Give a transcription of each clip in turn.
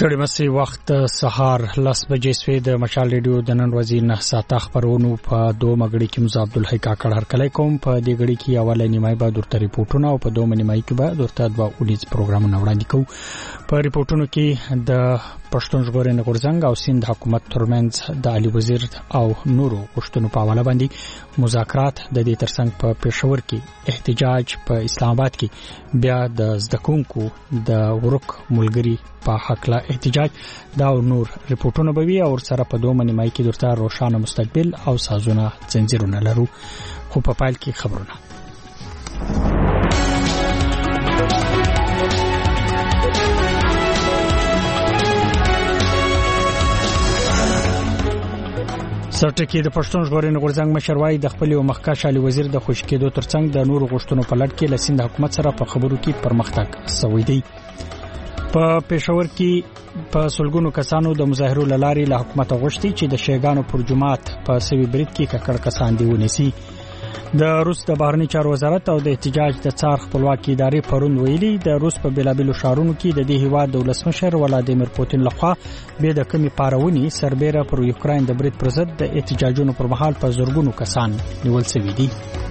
ستړي مسي وخت سهار 10 بجې سوي د مشال ریډیو د نن ورځې 9 ساعته خبرونو په 2 مګړي کې مزه عبد الحی کاکړ هر کله کوم په دې غړي کې اوله نیمای به درته ریپورتونه او په 2 نیمای کې به درته دوا اونیز پروګرامونه وړاندې کوو په ریپورتونو کې د پښتون ژغورنې غورځنګ او سیند حکومت ترمنځ د علي وزیر او نورو غشتونو په حواله باندې مذاکرات د دې ترڅنګ په پېښور کې احتجاج په اسلام آباد کې بیا د زدکونکو د ورک ملګری په حق لا احتجاج دا نور ریپورتونه به وي او سره په 2 نیمای کې درته روښانه مستقبل او سازونه زنجیرونه لرو خو په پایل کې خبرونه سرټکی د پښتون ژغورنې غورځنګ مشروای د خپل مخکښ علي وزیر د خوشکېدو ترڅنګ د نورو غشتونو په لړ کې لسیند حکومت سره په خبرو کې پرمختګ شوی دی په پېښور کې په سلګونو کسانو د مظاهرو لاري له حکومت غوښتي چې د شیګانو پر جماعت په سوي برید کې ککړ کسان دی ونیسي د روس د بهرنی چارو وزارت او د احتجاج د څار خپلواکي ادارې پرون ویلي د روس په بلابلو شهرونو کې د دې هیواد د ولسمشر ولادیمیر پوتین لخوا به د کمی پارونی سربېره پر یوکرين د برید پر ضد د احتجاجونو پر مهال په زورګونو کسان نیول شوي دي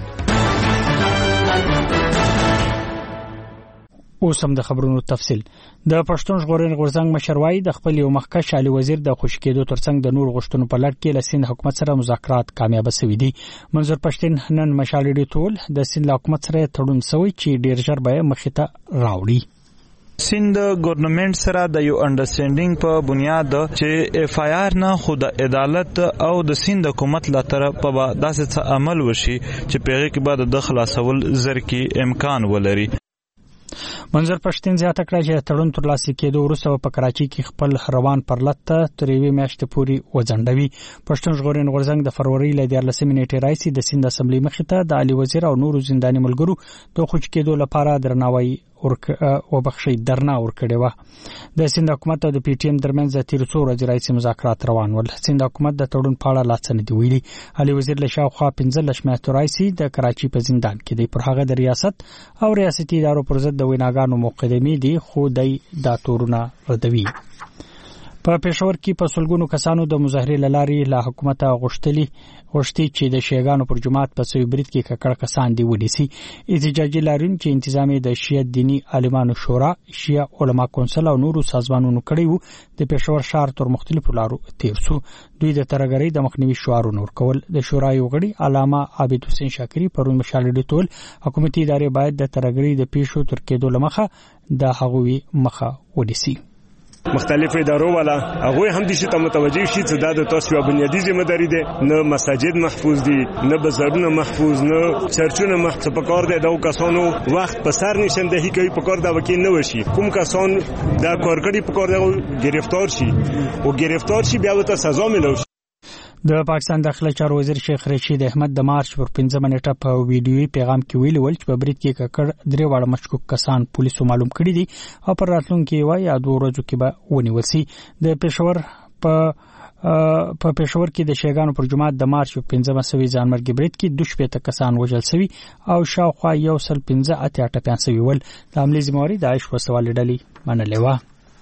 اوس هم د خبرونو تفصیل د پښتون ژغورنې غورځنګ مشروای د خپل مخکښ علي وزیر د خوشکېدو ترڅنګ د نور غشتونو په لړ کې لسیند حکومت سره مذاکرات کامیاب شوي دي منظور پښتين نن مشال ډی ټول د سیند حکومت سره تړون شوی چې ډیر ژر به مخته راوړي سیند ګورنمنت سره د یو انډرسټانډینګ په بنیاد چې اف آی آر نه خود عدالت او د سیند حکومت لا طرف په داسې عمل وشي چې پیغه کې بعد د خلاصول زر کې امکان ولري منظر پښتين زیاته کړه چې تړون تر لاسه کېدو وروسته په کراچي کې خپل روان پرلته تر یوې میاشتې پورې وځنډوي پښتون ژغورنې غورځنګ د فروری ل 14 نیټې راځي د سیند اسمبلی مخې ته د علي وزیر او نورو زنداني ملګرو د خوش کېدو لپاره درناوی وبخښي درنا ورکړي و د سیند حکومت او د پی ټی ایم ترمنځ د تیر څو ورځې راځي مذاکرات روان ول سیند حکومت د تړون په اړه لاڅنه دی ویلي علي وزیر له شاوخوا 15 میاشتې راځي د کراچي په زندان کې دی پر هغه د ریاست او ریاستي ادارو پر ضد د ویناګانو مقدمې دي خو د تورونه ردوي په پېښور کې په سلګونو کسانو د مظاهرې لاري له حکومت غوښتي چې د شیګانو پر جماعت په سوي برید کې ککړ کسان دی ونیسي احتجاجي لارین چې انتظامی د شیعه دینی عالمانو شورا شیعه علما کونسل او نورو سازمانونو کړي وو د پېښور شهر تر مختلفو لارو تیر شو دوی د ترګری د مخنیوي شعارونه ورکول د شورا یو غړي علامه عابد حسین شاکری پرون مشال ډی ټول حکومتي ادارې باید د ترګری د پیښو تر کېدو لمخه د هغوی مخه ونیسي مختلف ادارو والا هغه هم دي چې متوجي شي چې د تاسو بنیادی ذمہ داری ده نه مساجد محفوظ دي نه بازارونه محفوظ نه چرچونه محفوظ پکار دي دا کسانو وخت په سر نشندهي کوي پکار دا وکیل نه وشي کوم کسان دا کارګړي پکار دا گرفتار شي او گرفتار شي بیا وته سزا ملوي د پاکستان داخله چارو وزیر شیخ رشید احمد د مارچ پر 15 نیټه په ویډیوي پیغام کې ویلي ول چې په برید کې ککړ درې واړه مشکوک کسان پولیسو معلوم کړي دي او پر راتلونکي وای یا 2 ورځې کې به ونیول شي د پېښور په پېښور کې د شیګانو پر جماعت د مارچ 15 سوي ځانمرګي برید کې 2 کسان وژل شوي او شاوخوا 115 اتیا شوي ول د عملي ذمہواری د عايش وسوال ډلې منلې و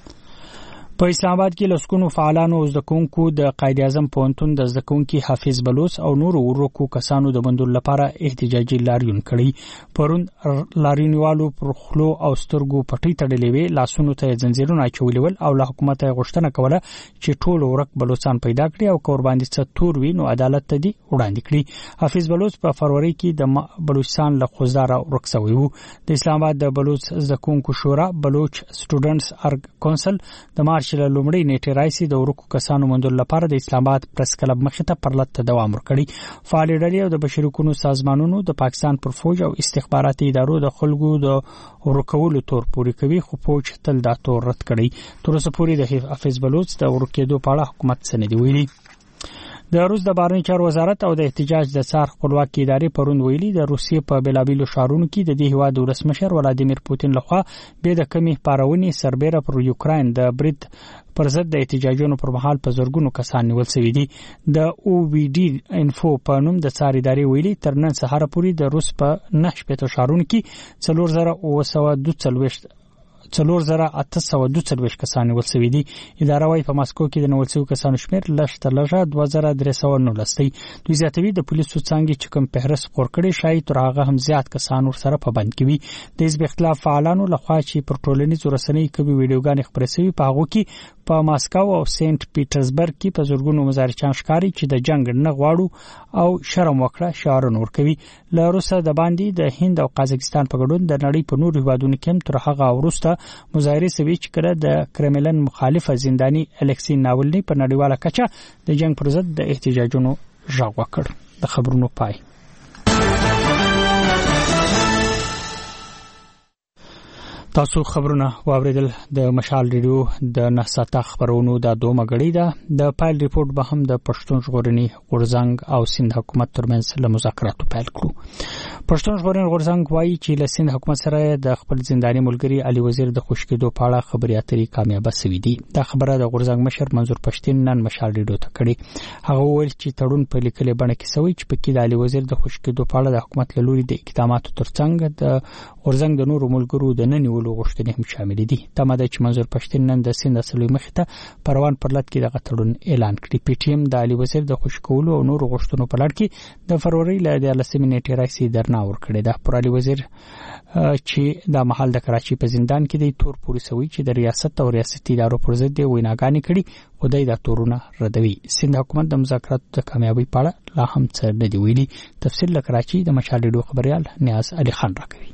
په اسلام آباد کې لسکونو فعالانو زدکونکو د قائد اعظم پونتون د زدکونکو حافظ بلوچ او نورو ورکو کسانو د بندول لپاره احتجاجي لاریون کړی پرون لاریونوالو پر خلو او سترګو پټي تړلې وی لاسونو ته زنجیرونه چولول او له حکومت غوښتنه کوله چې ټول ورک بلوچستان پیدا کړي او قربان دي څتور وی نو عدالت ته دي وړاندې کړي حافظ بلوچ په فروری کې د بلوچستان له خوزدار ورکسوي وو د اسلام آباد د بلوچ زدکونکو شورا بلوچ سټوډنټس کونسل د مارچ له لومړۍ نیټې راځي د ورکو کسانو مندل لپاره د اسلام آباد پریس کلب مخې ته پرلط دوام ورکړي فعال ډلې او د بشري حقوقو سازمانونو د پاکستان پر فوج او استخباراتي ادارو د خلکو د ورکولو تور پوري کوي خو فوج تل دا تور رد کړي تر اوسه پورې د حافظ بلوچ د ورکېدو په اړه حکومت سندې ویلي د روس د بهرنی چارو وزارت او د احتجاج د څار خپلواکي ادارې پرون ویلي د روسیې په بلابلو شهرونو کې د دې هیواد ولسمشر ولادیمیر پوتین لخوا به د کمی پارونی سربېره پر یوکرين د برید پر ضد د احتجاجونو پر مهال په زورګونو کسان نیول شوي دي د او وی ډي انفو په نوم د څار ادارې ویلي تر نن سهار پورې د روس په 9 شهرونو کې 4942 4842 کسان نیول شوي دي. اداره وايي په ماسکو کې د نیول شوي کسانو شمېر لږ تر لږه 2319 دی. دوی زیاتوي د پولیسو څنګه چې کوم فهرست خور کړي شاید تر هغه هم زیات کسان ورسره پابند کوي. د حزب اختلاف فعالانو لخوا چې پر ټولنیزو رسنیو کې ویډیوګانې خپرې شوي په هغه کې په ماسکو او سنت پیټرزبرګ کې په زورګونو مظاهرچیان ښکاري چې د جنگ نه غواړو او شرم وکړه شعارونه ورکوي. له روسه د باندې د هند او قازقستان په ګډون د نړۍ په نورو هیوادونو کې تر هغه وروسته مظاهره شوي چې کړه د کرملن مخالفه زنداني الکسی ناولني په نړیواله کچه د جنگ پر ضد د احتجاجونو غږ وکړ. د خبرونو پای. تاسو خبرونه واوریدل. د مشال ریډیو د نهساته خبرونو د دومره غړي ده. د پایل ریپورت به هم د پښتون ژغورنې غورځنګ او سند حکومت ترمنځ له مذاکراتو پیل کړو. پښتون ژغورنې غورځنګ وایي چې له سند حکومت سره د خپل زنداني ملګری علي وزیر د خوشکېدو په اړه خبرې اترې کامیاب شوې دي. دا خبره د غورځنګ مشر منظور پښتين نن مشال ریډیو ته کړې. هغه وویل چې تړون په لیکلې بڼه کې شوی چې پکې د علي وزیر د خوشکېدو په اړه د حکومت له لوري د اقداماتو ترڅنګ د غورځنګ د نورو ملګرو د ننیولو غوښتنې هم شامل دي. تمه ده چې منظور پښتين نن د سند اصلي مخې ته پروان پر لټ کې د تړون اعلان کړي. پی ټی ایم د علي وزیر د خوشکولو او نورو غوښتنو په لړ کې د فروری له 13 نیټې راځي درنه ورکړي ده. پر علي وزیر چې د محل د کراچي په زندان کې د تور پولیسوي چې د ریاست او ریاستي ادارو پر ضد ویناګانې کړي خدای د تورونه ردوي. سند حکومت د مذاکراتو د کامیابی په اړه لا هم څه نه دی ویلي. تفصیل له کراچي د مشال ریډیو خبريال نیاز علي خان راکوي.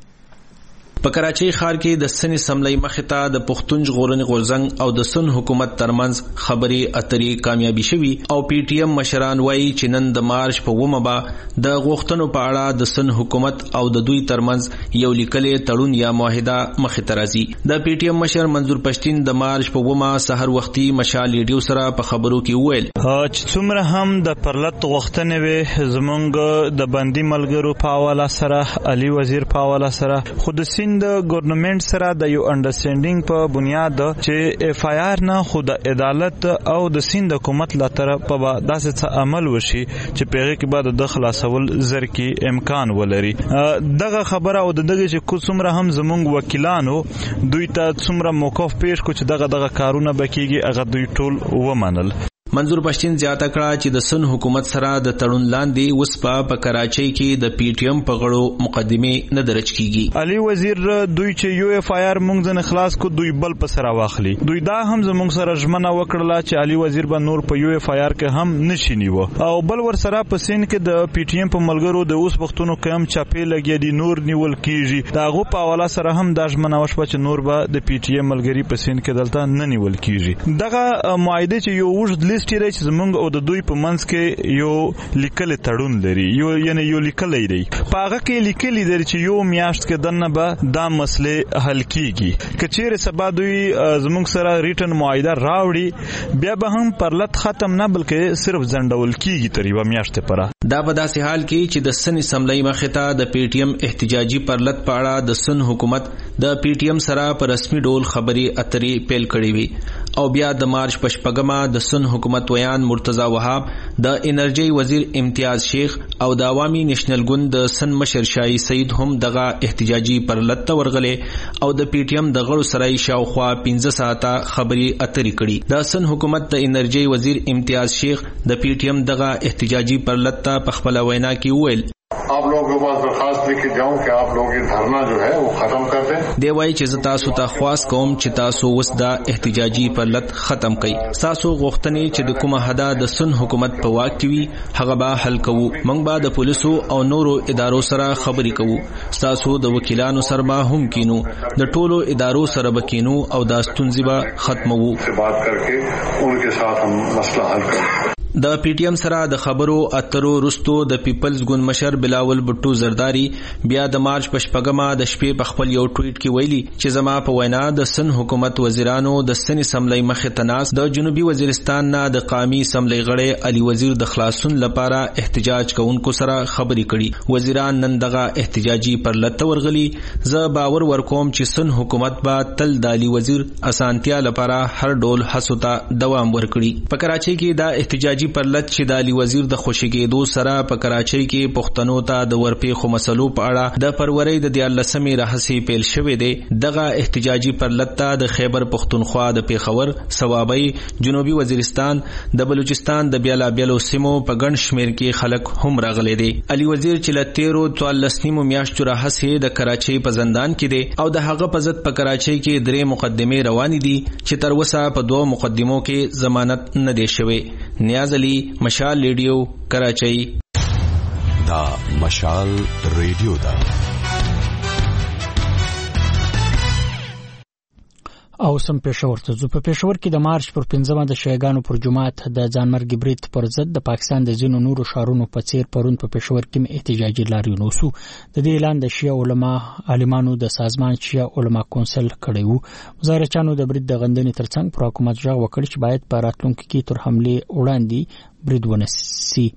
په کراچۍ ښار کې د سنې سملۍ مخې ته د پښتون ژغورنې غورځنګ او د سن حکومت ترمنځ خبرې اترې کامیابي شوي او پی ټی ایم مشران وایي چې نن د مارچ په 9 به د غوښتنو په اړه د سن حکومت او د دوی ترمنځ یو لیکلې تړون یا معاهده مخې ته راځي. د پی ټی ایم مشر منظور پښتين د مارچ په 9 سحر وختي مشال ریډیو سره په خبرو کې وویل چې څومره هم د پرلط غوښتنې وي زمونږ د بندي ملګرو په حواله سره علي وزیر په حواله سره خود د ګورنمنت سره د یو انډرستانډینګ په بنیاد چې اف آی آر نه خو د عدالت او د سند حکومت لا طرف په داسې څه عمل وشي چې پیغه کې بعد د خلاصول زر کې امکان ولري. دغه خبره او دغه چې څومره هم زمونږ وکیلانو دوی ته څومره موقف پیش کو چې دغه کارونه بکیږي هغه دوی ټول ومنل. منظور پښتين زیاته کړه چې د سن حکومت سره د تړون لاندې اوس په کراچۍ کې د پی ټی ایم په غړو مقدمه نه درج کیږي. علي وزیر دوی چې یو اف آی آر مونږ نه خلاص کو دوی بل په سره واخلي. دوی دا هم زمونږ سره ژمنه وکړه چې علي وزیر به نور په یو اف آی آر کې هم نشي نیو او بل ور سره په سین کې د پی ټی ایم په ملګرو د اوس وختونو کم چاپی لګي دي نور نیول کیږي. داغه په حواله سره هم د ژمنه وشو چې نور به د پی ټی ایم ملګری په سین کې دلته نه نیول کیږي. دغه معاهده چې یو وژد لیست دی چې زمونږ او د دوی په منځ کې یو لیکل تړون لري یو لیکل دی. په هغه کې لیکل دی چې یو میاشت کې دنه به دا مسله حل کیږي. کچېر سبا دوی زمونږ سره ریټن معاهده راوړي بیا به هم پرلط ختم نه بلکې صرف ځنډول کیږي تر یو میاشت پره. دا په داسې حال کې چې د سن اسمبلی مخې ته د پی ټی ایم احتجاجي پرلط په اړه د سن حکومت د پی ټی ایم سره په رسمي ډول خبري اترې پیل کړې وي او بیا د مارچ په 8 د سن حکومت ویان مرتضی وهاب د انرژي وزیر امتیاز شیخ او د عوامي نېشنل ګوند د سن مشر شاهي سعید هم دغه احتجاجي پرلط ورغله او د پی ټی ایم د غړو سره شاوخوا 15 ساعته خبري اترې کړې. د سن حکومت د انرژي وزیر امتیاز شیخ د پی ټی ایم دغه احتجاجي پرلط په خپل وینا کې وویل आप लोगों के पास दरखास्त लेके जाऊं कि आप लोग ये धरना जो है वो खत्म कर दें. دی وایي چې تاسو ته خواست کوم چې تاسو وس دا احتجاجي پرلط ختم کړئ. تاسو غوښتنې چې د کومه حدا د سن حکومت په واک کې وي هغه به حل کوو. موږ به د پولیسو او نورو ادارو سره خبرې کوو. تاسو د وکیلانو سره به هم کینو د ټولو ادارو سره به کینو او دا ستونزې به ختموو. बात करके उनके साथ हम मसला हल करें. د پی ټی ایم سره د خبرو اترو رستو د پیپلز ګوند مشر بلاول بټو زرداری بیا د مارچ په 8 د شپې په خپل یو ټویټ کې ویلي چې زما په وینا د سن حکومت وزیرانو د سن اسمبلی مخې ته ناس د جنوبي وزیرستان نه د قومي اسمبلی غړي علي وزیر د خلاصون لپاره احتجاج کوونکو سره خبرې کړي. وزیران نن دغه احتجاجي پرلط ورغلي. زه باور ورکوم چې سن حکومت به تل د علي وزیر اسانتیا لپاره هر ډول هڅو ته دوام ورکړي. په کراچۍ کې د احتجاج احتجاجي پرلط چې د علي وزیر د خوشیګېدو سره په کراچۍ کې پښتنو ته د ورپېښو مسلو په اړه د فروری د 14 راهیسې پیل شوی دی. دغه احتجاجي پرلط ته د خیبر پښتونخوا د پیښور، صوابۍ، جنوبي وزیرستان، د بلوچستان د بیلابیلو سیمو په ګڼ شمېر کې خلک هم راغلي دي. علي وزیر چې له 13 میاشتو راهیسې د کراچۍ په زندان کې دی او د هغه په ضد په کراچۍ کې 3 مقدمې روانې دي چې تر اوسه په 2 مقدمو کې ضمانت نه دی شوی. نیاز علي، مشال ریډیو، کراچۍ. دا مشال ریډیو دا او سم پېښور ته ځو. په پېښور کې د مارچ پر 15 د شیعاګانو پر جماعت د ځانمرګي برید پر ضد د پاکستان د ځینو نورو ښارونو په څیر پرون په پېښور کې احتجاجي لاریون وشو. د دې اعلان د شیعه علما عالمانو د سازمان شیعه علما کونسل کړی وو. مظاهرچیانو د برید د غندنې ترڅنګ پر حکومت ژغ وکړ چې باید په راتلونکي کې تر حمله وړاندې برید ونیسي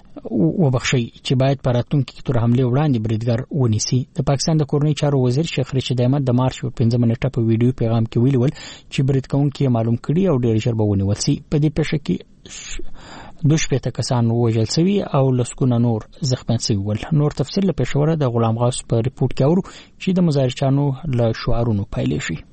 بریدګر ونیسي. د پاکستان د کورنۍ چارو وزیر شیخ رشید احمد د مارچ په 15 نیټه په ویډیو پیغام کې ویلي ول چې برید کوونکي معلوم کړي او ډېر ژر به ونیول شي. په دې پیښه کې 2 کسان وژل شوي او لسګونه نور زخمیان شوي ول. نور تفصیل له پېښوره د غلام غوث په ریپورت کې اورو چې د مظاهرچیانو له شعارونو پیل شي.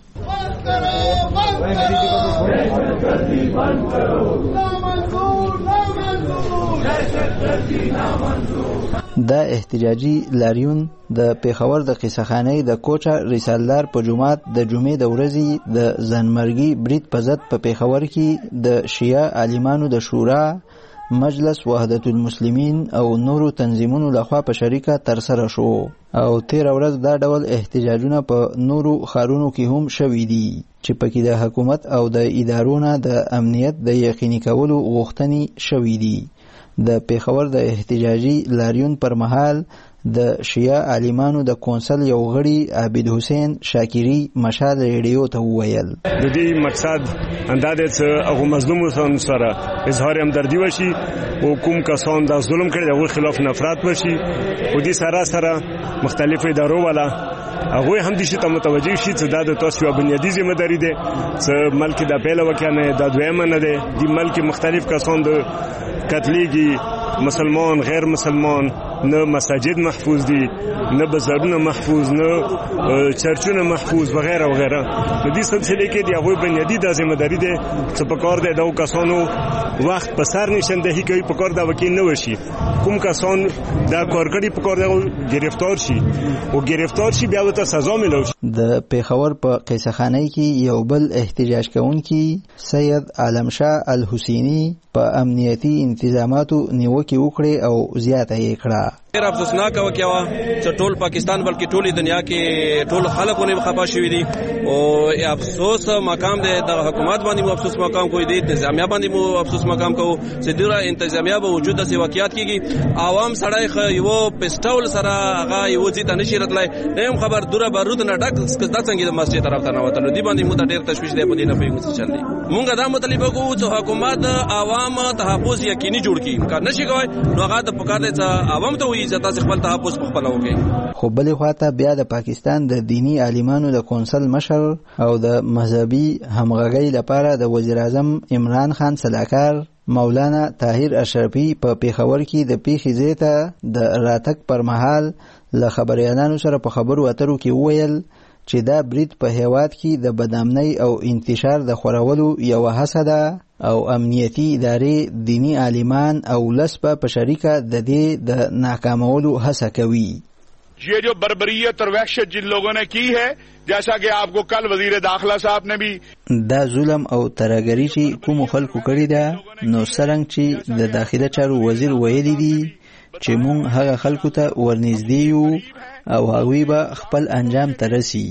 دا احتجاجي لاریون د پیښور د قصهخانې د کوچا رسالدار په جماعت د جمعې د ورځې د ځانمرګي برید په ضد په پیښور کې د شیعه عالمانو د شورا، مجلس وحدت المسلمین او نورو تنظیمونو لخوا په شریکه ترسره شو او 13 ورځ دا ډول احتجاجونه په نورو ښارونو کې هم شوي دي چې پکې د حکومت او د ادارو نه د امنیت د یقیني کولو غوښتنې شوي دي. د پیښور د احتجاجي لاریون پر مهال د شیعه عالمانو د کونسل یو غړي عابد حسین شاکری مشال ریډیو ته وویل د دې مقصد اندازه چې هغه مظلومانو سره اظهار همدردي وشي او کوم کسان د ظلم کړي دغه خلاف نفرت وشي او دې سره مختلفو ادارو والا هغه هم دې ته متوجي شي چې د تاسو یو بنیادی ذمہ داری ده چې ملک د پیله وکنه د دویمه نه ده. د ملک مختلف کسان د قتلېږي، مسلمان غیر مسلمان، نه مساجد محفوظ دي، نه بازارونه محفوظ، نه چرچونه محفوظ وغیرہ وغیرہ. د دې سلسله کې د هغوی بنیادی د ذمہ داری ده چې په کار د کسانو وخت په سر نشاندهي کوي، په کار د وکیل نه وشي. کوم کسان دا کارګری په کار د گرفتار شي او گرفتار شي بیا ته سزا ملو شي. د پیښور په قصهخانه کې یو بل احتجاج کوونکی سید عالم شاه الحسینی په امنیتي انتظاماتو نیوکه وکړه او زیاته یې کړه. ډېر افسوسناک واقعا چې ټول پاکستان بلکې ټولې دنیا کې ټول خلکونه خفه شوي دي او افسوس مقام دی د حکومت باندې مو افسوس مقام کوي دی انتظامیه باندې مو افسوس مقام کوو چې دوره انتظامیه به وجود د واقعیت کېږي. عوام سړی یو پسټول سره هغه یو ځای ته نشي راتلی نیم خبر دوره بارود نه ډک دا څنګه د مسجد طرف ته نه وتلو دی باندې مو ډېر تشویش دی په دې نه پوهېږو څه چل دی. مونږ دا مطالبه کوو چې حکومت عوام تحفظ یقیني جوړ کړي. کار نشي کوي نو هغه د پکار دی چې عوام ته وایي چې تاسو خپل تحفظ په خپل وکړئ. خو بلې خواته بیا د پاکستان د دینی عالمانو د کونسل مشر او د مذهبي همغږۍ لپاره د وزیر اعظم عمران خان صلاحکار مولانا طاهر اشرفي په پیښور کې د پیښې ځای ته د راتګ پر مهال له خبريالانو سره په خبرو اترو کې وویل چې دا برید په هیواد کې د بدامنۍ او انتشار د خورولو یو هڅه ده او امنیتی ادارې دینی عالمان او لسبه په شریکه د دې د ناکامولو هڅه کوي. یہ جو بربریت اور وحشت جن لوگوں نے کی ہے جیسا کہ آپ کو کل وزیر داخلہ صاحب نے بھی دا ظلم او ترهګری چې کوم خلکو کړی ده نو څنګه چې د داخله چارو وزیر ویلي دي چې مونږ هغه خلکو ته ورنږدې یو او هغوی به خپل انجام ته رسي.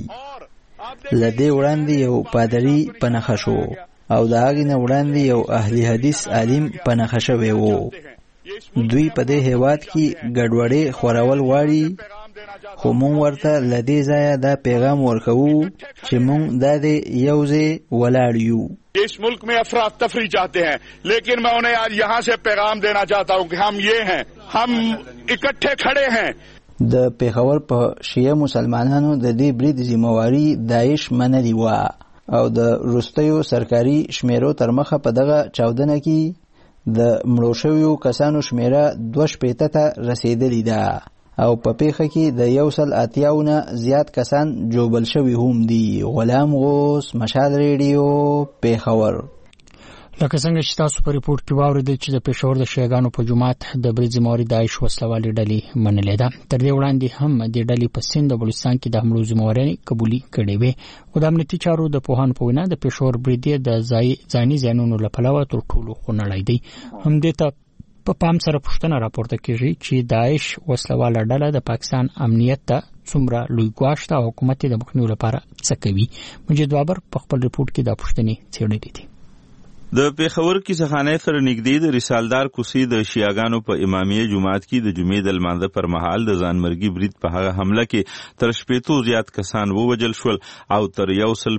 له دې وړاندې یو پادري په نښه شو او د هغې نه وړاندې یو اهل حدیث عالم په نښه شوی و. دوی په دې هیواد کې ګډوډي خورول غواړي خو مونږ ورته له دې ځایه دا پیغام ورکوو چې مونږ دا د یو ځای ولاړ یو. اس ملک میں افراد تفریح چاہتے ہیں لیکن میں انہیں آج یہاں سے پیغام دینا چاہتا ہوں کہ ہم یہ ہیں، ہم اکٹھے کھڑے ہیں. د پیښور په شیعه مسلمانانو د دې برید ذمہواری داعش منلې وه او د وروستیو سرکاري شمیرو تر مخه په دغه چاودنه کې د مړو شویو کسانو شمیره 2 ته رسیدلې ده او په پیښه کې د 180 نه زیات کسان جوبل شوي هم دي. غلام غوث، مشال ریډیو، پیښور. لکه څنګه چې تاسو په ریپورت کې واوریدل چې د پېښور د شیعاګانو په جماعت د برید ذمہواري داعش وسلوالې ډلې منلې ده. تر دې وړاندې هم د ډلې په سند او بلوچستان کې د حملو ذمہواري قبولي کړې وې. خو د امنیتي چارو د پوهانو په وینا د پېښور برید د ځاني زیانونو له پلوه تر ټولو خونړی دی. همدې ته په پام سره پوښتنه راپورته کیږي چې داعش وسلواله ډله د پاکستان امنیت ته څومره لوی ګواښ او حکومت د مخنیوي لپاره څه کوي. مجید بابر په خپل ریپورت کې دا پوښتنې څېړلې دي. د پیښور کیسهخانه سره نږدې د رسالدار کوڅې د شیعاګانو په امامیه جماعت کې د جمعې د لمانځه پر مهال د ځانمرګي برید په هغه حمله کې تر 80 زیات کسان ووجل شول او تر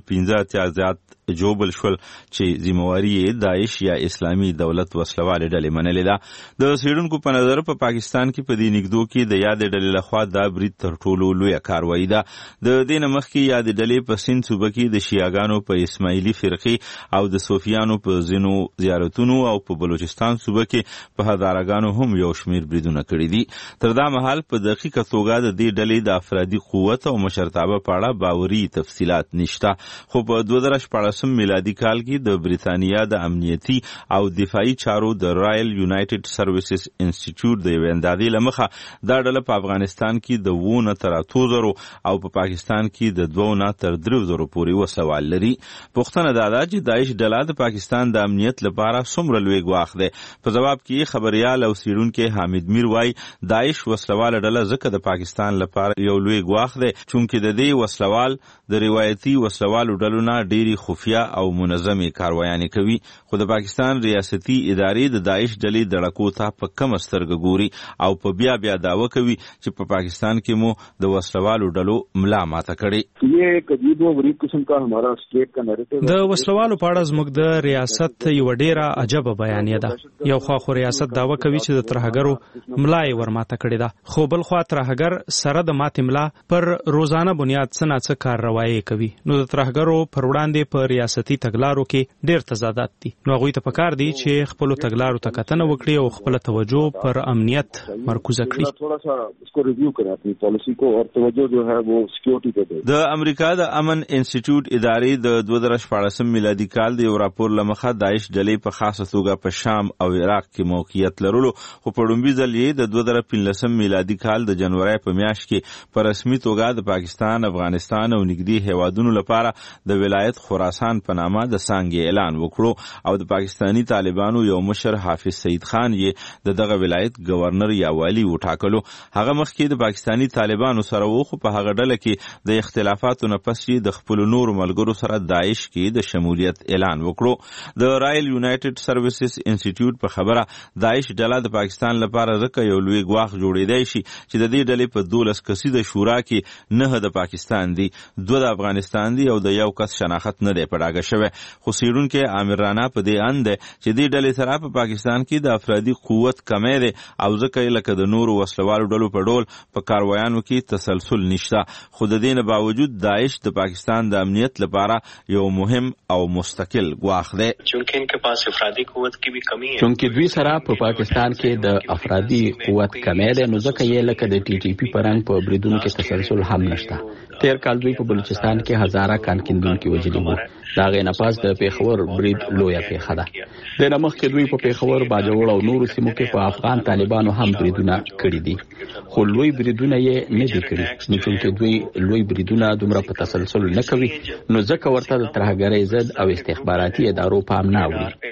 115 زیات جوبل شول چې ذمہواري داعش یا اسلامي دولت وسلواله ډلې منلې ده. د سیډونکو په نظر په پاکستان کې په دې نګدو کې د یاد ډلې لخوا دا برید تر ټولو لوی کاروایی ده. د دې نمخ کې یاد ډلې په سند صوبه کې د شیعاګانو په اسماعیلي فرقې او د صوفیانو په زینو زیارتونو او په بلوچستان صوبه کې په هزارګانو هم یو شمیر بریدونه کړي دي. تر دا مهال په دقیقه توګه د دې ډلې د افرادي قوت او مشرتابه په اړه باوري تفصيلات نشته. خو په 2014 میلادي کال کې د بریتانیا د امنیتي او دفاعي چارو د رائل یونایټډ سروسز انسټیټیوټ د یو اندازې لمخه دا ډله په افغانستان کې د 2 نه تر 8000 او په پاکستان کې د 2 نه تر 3000 پورې وسوال لري. پوښتنه دا ده چې داعش ډله د پاکستان د امنیت لپاره څومره لوی ګواښ دی. په جواب کې خبريال او سیډونکو حامد میر وای داعش وسلواله ډله ځکه د پاکستان لپاره یو لوی ګواښ دی چې د دې وسلوال د روایتي وسلوالو ډلو نه ډېری خفیه او منظمي کاروایانې کوي. خو د پاکستان ریاستي ادارې د داعش ډلې دړکو ته په کم سترګه ګوري او په بیا دعوه کوي چې په پاکستان کې مو د وسلوالو ډلو ملا ماته کړي. یہ ایک عجیب و غریب قسم کا ہمارا اسٹیٹ کا نیریٹو د وسلوالو په اړه زموږ د ریاست یو ډیره عجبه بیانیه ده. یو خوا خو ریاست دعوه کوي چې د ترهګرو ملا یې ورماته کړي ده، خو بل خوا ترهګر سره د ماتې ملا پر روزانه بنیاد څه نه څه کارروایي کوي. نو د ترهګرو پر وړاندې په ریاستي تګلارو کې ډېر تضادات دي. نو هغوی ته پکار دي چې خپل تګلارو ته کتنه وکړي او خپل توجه پر امنیت مرکوزه کړي. تھوڑا سا اس کو ریویو کریں اپنی پالیسی کو اور توجہ جو ہے وہ سکیورٹی پہ دیں. د امریکا د امن انسټیټیوټ ادارې د 2014 میلادي کال د یو راپور لمخه داعش ډلې په خاصه توګه په شام او عراق کې موقعیت لرلو، خو په لومړي ځل یې د 2015 میلادي کال د جنوري په میاشت کې په رسمي توګه د پاکستان، افغانستان او نږدې هیوادونو لپاره د ولایت خراسان په نامه د څنګه اعلان وکړو او د پاکستانی طالبانو یو مشر حافظ سعید خان یې دغه ولایت گورنر یا والی وټاکلو. هغه مخکې د پاکستانی طالبانو سره وو، خو په هغه ډله کې د اختلافاتو نه پس د خپل نور ملګرو سره داعش کې د شمولیت اعلان وکړو. د رائل یونایټډ سروسز انسټیټیوټ په خبره داعش ډله د پاکستان لپاره ځکه یو لوی ګواښ جوړېدای شي چې د دې ډلې په 12 کسیزه شورا کې 9 د پاکستان دي، 2 د افغانستان دي او د یو کس شناخت نه دی پړاګه شوی. خو سیډونکو عامر رانا په دې اند چې دې ډلې سره په پاکستان کې د افرادي قوت کمی دی او ځکه لکه د نورو وسلوالو ډلو په ډول په کاروایانو کې تسلسل نشته. خو د دې نه باوجود داعش د پاکستان د امنیت لپاره یو مهم او مستقل ګواښ دی. چونکه ان کے پاس افرادی قوت کی بھی کمی ہے، چونکه دوی سره په پاکستان کې د افرادي قوت کمی دی، نو ځکه یې لکه د ټي ټي پی پرنګ په بریدونو کې تسلسل هم نشته. تیر کال دوی په بلوچستان کې هزاره کانکندونکو وجلي وو. دا غي نه پاس د پیښور برید لویه پیښه ده. د نمخ کې دوی په پیښور، باجوړ او نورو سیمو کې په افغان طالبانو هم بریدونه کړي دي، خو لوی بریدونه یې نه دي کړي. نو چې دوی لوی بریدونه دومره په تسلسل نه کوي، نو ځکه ورته د ترهګرۍ ضد او استخباراتي ادارو پام نه وړي.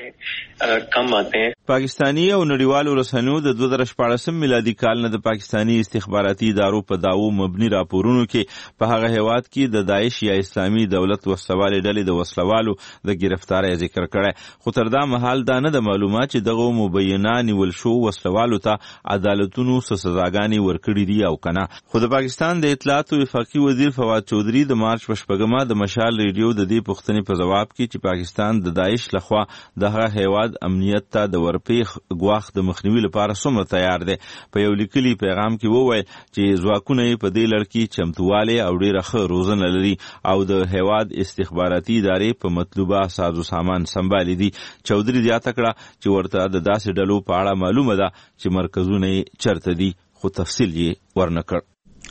کم آتے ہیں. پاکستانی او نړیوالو رسنیو د 2014 میلادي کال نه د پاکستانی استخباراتي ادارو په داوو مبني راپورونو کې په هغه هیواد کې د داعش یا اسلامي دولت وسلوالې ډلې د وسلوالو د گرفتاری ذکر کړی. خو تر دا مهال دا نه د معلومات چې دغه مبینه نیول شو وسلوالو ته عدالتونو سزاګانې ورکړي دي او کنه. خو د پاکستان د اطلاعات او وفاقي وزیر فواد چودھری د مارچ په شپږمه د مشال ریډیو د دې پوښتنې په جواب کې چې پاکستان د داعش لخوا دغه هیواد امنیت ته د ورپېخ ګواښ د مخنیوي لپاره څومره تیار دی. په یو لیکلي پیغام کې وویل چې ځواکونه یې په دې لړ کې چمتووالی او ډېره ښه روزنه لري او د هیواد استخباراتي ادارې په مطلوبه سازو سامان سنبالي دي. چودري زیاته کړه چې ورته د داسې ډلو په اړه معلومه ده چې مرکزونه یې چرته دي، خو تفصیل یې ورنه کړ.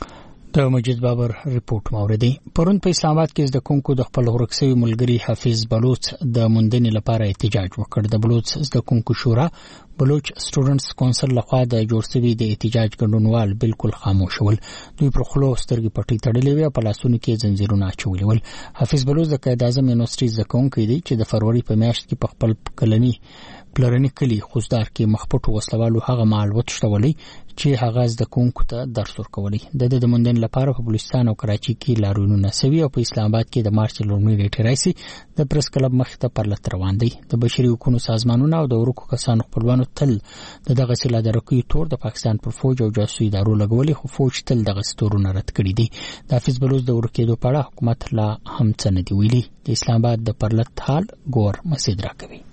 د مجید بابر ریپورت موردی. پرون په اسلام آباد کې زده کوونکو د خپل ورک شوي ملګري حافظ بلوچ د موندنې لپاره احتجاج وکړ. د بلوچ زده کوونکو شورا بلوچ سټوډنټس کونسل لخوا د جوړ شوي د احتجاج ګډونوال بالکل خاموش ول. دوی پر خلو سترګې پټې تړلې وې او په لاسونو کې زنجیرونه اچولي ول. حافظ بلوچ د قائد اعظم یونیورسيټي زده کوونکی دی چې د فروری په میاشت کې په خپل پلرني کلی خوزدار کې مخپټو وسلوالو هغه مال وتښتولي چې هغه زده کوونکو ته درس ورکولي. د موندنې لپاره په بلوچستان او کراچي کې لاریونونه سوي او په اسلام آباد کې د مارچ لومړۍ نیټې راځي د پریس کلب مخې ته پرلط روان دي. د بشري حقوقو سازمانونو او د ورکو کسانو خپلوانو تل دغه سلا درکوي تور د پاکستان پر فوج او جاسوسي ادارو لګولي، خو فوج تل دغه ستورونه رد کړي دي. د حافظ بلوچ د ورکېدو په اړه حکومت لا هم څه نه دی ویلي. د اسلام آباد د پرلط حال ګور مسعود راکوي.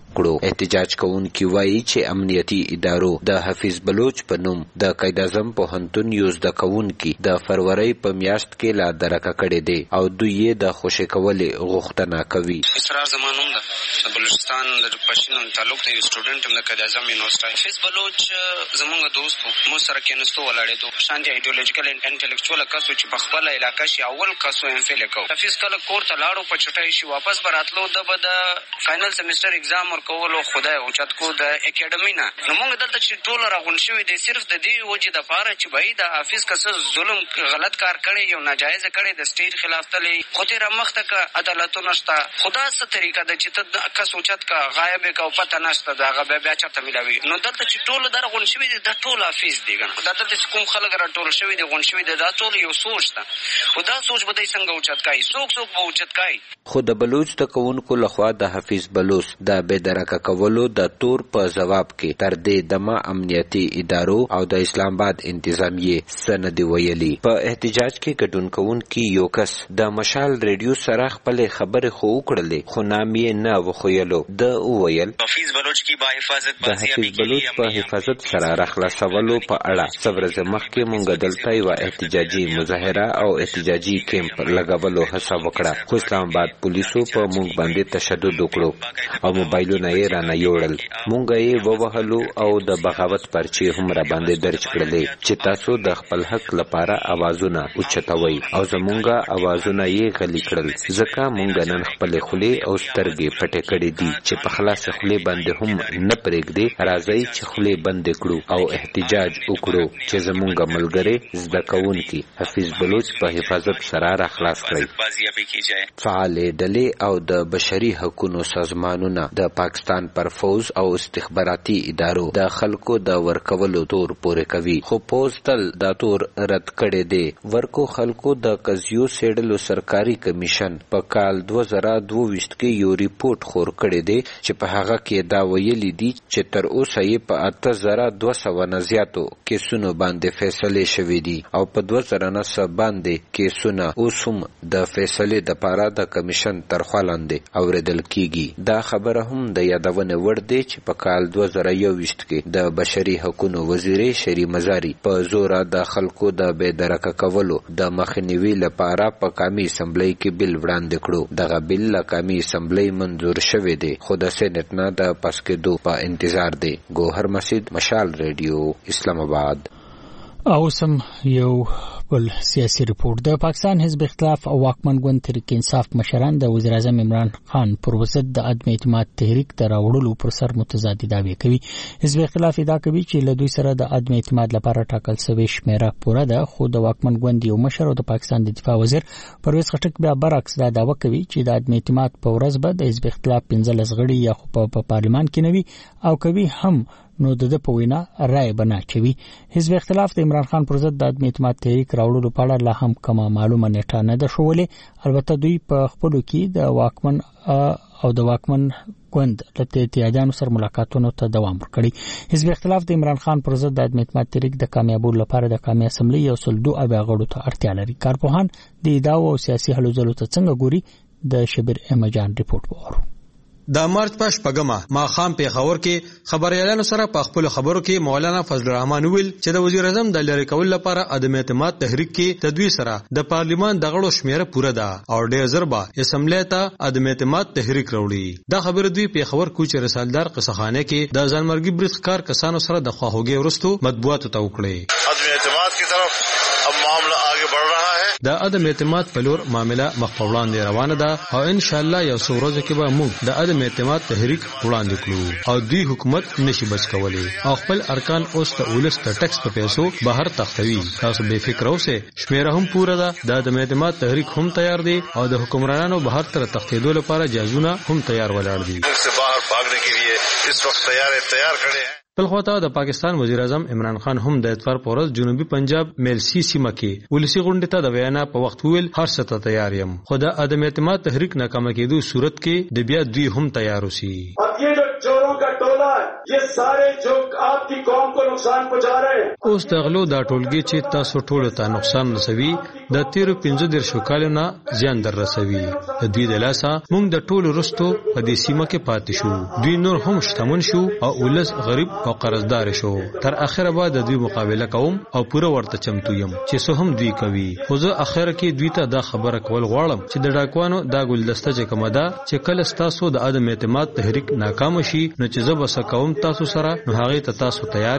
احتجاج کوونکي وایي چې امنیتي ادارو د حافظ بلوچ په نوم د قائد اعظم پوهنتون یو زده کوونکي د فروری په میاشت کې لا درکه کړې دي او دوی یې د خوشی کولې غوښتنه کوي. اسرار زمانوم ده د بلوچستان د پښتون تعلق ته یو سټوډنټ د قائد اعظم یونیورسيټي. حافظ بلوچ زمونږ دوست مو سره کېنستو ولاړېدو شانتي ایډیولوژیکل انټلیکچوال کاسو چې په خپل علاقې شي اول کاسو ایم فیل کو. حافظ کله کور ته لاړو په چټای شي واپس براتلو د فائنل سیمستر ایگزام کولو خدای او چت کو د اکیډمی نه. نو موږ دلته چې ټول راغون شوی دي صرف د دې وجې د پاره چې بهي د حافظ کس ظلم غلط کار کړي یو ناجایز کړي د سټیټ خلاف تلې خو تیر مخته کا عدالت نشته. خدا څه طریقه د چې ته کس او چت کا غایب کا پته نشته دا غبه بیا چرته ملاوي. نو دلته چې ټول درغون شوی دي د ټول حافظ دي ګنه دلته کوم خلک را ټول شوی دي غون شوی دي دا ټول یو سوچ ده. خدا سوچ بده څنګه او چت کای څوک به او چت کای. خو د بلوچ د کوونکو لخوا د حافظ بلوچ د بېدرکه کولو د تور په جواب کې تر دې دمه امنیتي ادارو او د اسلام آباد انتظامیه سند ویلي. په احتجاج کې ګډون کوونکي یو کس د مشال ریډیو سره خپل خبره خو وکړلې خو نام یې نه وخویلو. د ویل حافظ بلوچ کی با حفاظت د حافظ بلوچ په حفاظت سره راخلاصولو په اړه صبر مخکې مونږ دلته یو احتجاجي مظاهره او احتجاجي کیمپ لګولو هڅه وکړه، خو اسلام آباد پولیسو په مونږ باندې تشدد وکړو او موبایلونه یې رانه یوړل. مونږ یې ووهلو او د بغاوت پرچې هم را باندې درج کړلې چې تاسو د خپل حق لپاره اوازونه اوچتوي او زمونږ اوازونه یې غلي کړل. ځکه مونږ نن خپل خولې او سترګې پټې کړې دي چې په خلاص خولې باندې هم نه پرېږدي. راځي چې خولې بندې کړو او احتجاج وکړو چې زمونږ ملګری زده کوونکي حافظ بلوچ په حفاظت سره را خلاص کړي. فعال ډلې او د بشري حقوقو سازمانونه د پاکستان پر فوز او استخباراتي ادارو د خلکو د ورکولو تور پورې کوي، خو پوز تل دا تور رد کړي دي. ورکو خلکو د قضیو سیډلو سرکاري کمیشن په کال 2022 کې یو ریپورت خور کړی دی چې په هغه کې دا ویلي دي چې تر اوسه یې په 8200 نه زیاتو کیسونو باندې فیصله شوې دي او په 2009 باندې کیسونه اوس هم د فیصله د پاره د کمیشن تر خوا لاندې اوریدل کیږي. دا خبره هم د یادونه وړ دی چې په کال 2021 کې د بشري حقوقو وزیر شری مزاری په زور د خلکو د بېدرکه کولو د مخنیوي لپاره په قومي اسمبلی کې بل وړاندې کړو. دغه بل له قومي اسمبلی منظور شوی دی خو د سېنات نه د پاس کېدو په انتظار دی. ګوهر مسعود، مشال ریډیو، اسلام آباد. او سم یو بل سیاسي ریپورت. د پاکستان حزب اختلاف او واکمن ګوند تحریک انصاف مشران د وزیر اعظم عمران خان پر وسط د عدم اعتماد تحریک ته راوړلو پر سر متضاد دعوی کوي. حزب اختلاف ادعا کوي چې له دوی سره د عدم اعتماد لپاره ټاکل شوی شمیره پوره ده، خو د واکمن ګوند یو مشر او د پاکستان د دفاع وزیر پرویز خټک بیا برعکس دا دعوه کوي چې د عدم اعتماد په ورځ به د حزب اختلاف 15 غړي یا خو په پارلمان کې نوي او کوي هم نو د په وینا رائے بنا چوي. حزب اختلاف د عمران خان پر ضد د عدم اعتماد تحریک راوړلو په اړه لا هم کومه معلومه نیټه نه ده شولې. البته دوی په خپلو کې د واکمن او د واکمن ګوند له اتحادیانو سره ملاقاتونو ته دوام ورکړي. حزب اختلاف د عمران خان پر ضد د عدم اعتماد تحریک د کامیابولو لپاره د قومي اسمبلی یو سل 2 غړو ته اړتیا لري. کارپوهان د ادعاو او سیاسي هلو ځلو ته څنګه ګوري؟ د شبیر احمد جان ریپورت وورو. د مارچ په شپږمه ماښام پیښور کې خبريالانو سره په خپل خبرو کې مولانا فضل الرحمن ویل چې د وزیر اعظم د لری کول لپاره عدم اعتماد تحریک کې تدوی سره د پارلیمان د غړو شمیره پوره ده او ډېر زربا اسمبلی ته عدم اعتماد تحریک راوړي. دا خبر دوی پیښور کوچ رسالدار قصخانه کې د ځانمرګي برید ښکار کسانو سره د خواهوګي ورستو مطبوعاتو ته وکړي. عدم اعتماد کی طرف اب معاملہ آگے بڑھ رہا ہے. د عدم اعتماد په لور معاملې مخ په وړاندې روانه ده او ان شاء الله یو څو ورځې کې به موږ د عدم اعتماد تحریک وړاندې کړو او دوی حکومت نشي بچ کولی او خپل ارکان اوس ته ولس ته ټیکس په پیسو بهر تختوي. تاسو بے فکر اوسئ، شمیره هم پوره ده، د عدم اعتماد تحریک هم تیار دي او د حکمرانانو بهر تر تختیدو لپاره جازونه هم تیار ولاړ دي. ملک سے باہر بھاگنے کے لیے اس وقت تیار کھڑے ہیں. بلخواته د پاکستان وزیر اعظم عمران خان هم د اتوار په ورځ جنوبي پنجاب میلسي سیمه کې ولسی غونډه ته د وینا په وخت ویل هر څه ته تیار یم، خو د عدم اعتماد تحریک ناکامه کېدو صورت کې د بیا دوی هم تیار اوسي. یہ سارے جو آپ کی قوم کو نقصان پہنچا رہے ہیں اوس دغلو دا ټولګي چې تاسو ټول ته نقصان رسوي د تیر 15 کالو نه زیان در رسوي. د دوی د لاسه موږ د ټول رستو په دې سیمه کې پاتې شو، دوی نور هم شتمن شو او ولس غریب او قرضدار شو. تر اخره به د دوی مقابله کوم او پوره ورته چمتو یم چې څه هم دوی کوي. خو زه اخره کې دوی ته دا خبره کول غواړم چې د ډاکوانو دا ګلدسته چې کومه ده چې کله تاسو د عدم اعتماد تحریک ناکام شي نو چې زه بس کوم تاسو سره نو هغه ته تاسو تیار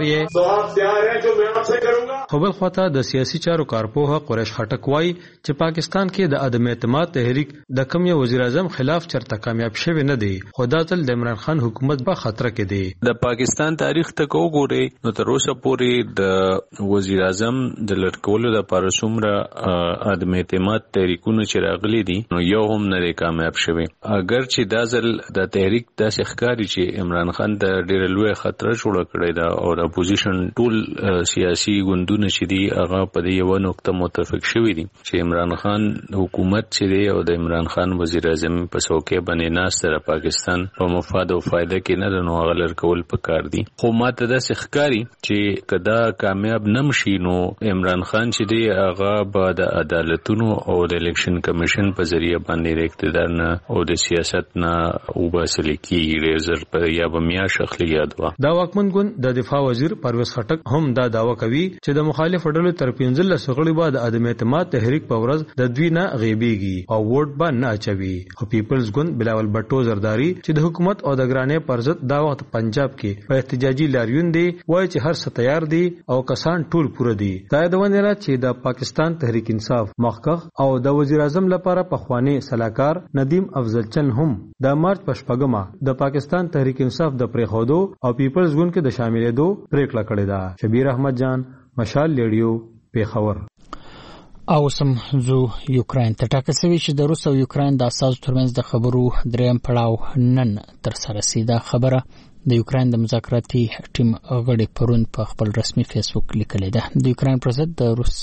یې. خو بل خواته د سیاسي چارو کارپوه قریش خټک وایي چې پاکستان کې د عدم اعتماد تحریک د کوم یو وزیر اعظم خلاف چرته کامیاب شوی نه دی، خو دا تل د عمران خان حکومت په خطر کې دی. د پاکستان تاریخ ته وګورئ نو تر اوسه پورې د وزیر اعظم د لټکولو لپاره څومره عدم اعتماد تحریکونه چې راغلي دي نو یو هم نه دی کامیاب شوی. اگر چې دا ځل د تحریک داسې ښکاري چې عمران خان د ډېر لوی خطر جوړ کړی دا او د اپوزیشن ټول سیاسي ګوندونه چې دي هغه په دې یو نقطه متفق شوي دي چې عمران خان حکومت چې دی او د عمران خان وزیر اعظم په څوکۍ باندې ناست د پاکستان په مفاد او فایده کې نه نو هغه لرکول پکار دي. خو ماته داسې ښکاري چې کدا کامیاب نمشي نو عمران خان چې دی هغه به د عدالتونو او د الیکشن کمیشن په ذریعہ باندې د اقتدار نه او د سیاست نه وباسل کېږي. ریزر په یا به میا شخلي یاد وا دا واکمن ګوند د دفاع وزیر پرویز خټک هم دا داوا کوي چې د مخالف ډلو تر 15 غړي بعد عدم اعتماد تحریک په ورځ د دوی نه غیبيږي او ووټ به نه اچوي. خو پیپلز ګوند بلاول بټو زرداری چې د حکومت او د ګرانې پر ضد دا وخت پنجاب کې په احتجاجي لاریون دی وایي چې هر څه تیار دي او کسان ټول پوره دي. دا د ونیره چې د پاکستان تحریک انصاف مخکخ او د وزیر اعظم لپاره پخوانی سلاکار ندیم افضل چند هم د مارچ په شپږمه د پاکستان تحریک انصاف د پریخودو او پیپلز ګوند کې د شاملېدو پریکړه کړې ده. شبیر احمد جان، مشال ریډیو، پیښور. او سم زو یوکرين ته ټاکل شوی چې د روس او یوکرين د اساسو ترمنځ د خبرو دریم پړاو نن تر سره سیده خبره د یوکرين د مذاکراتي ټیم غړي پرون په خپل رسمي فیسبوک لیکلې ده. د یوکرين پرزید د روس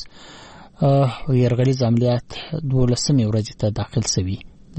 یرغلیز عملیات 12 ورځې ته داخل شوی.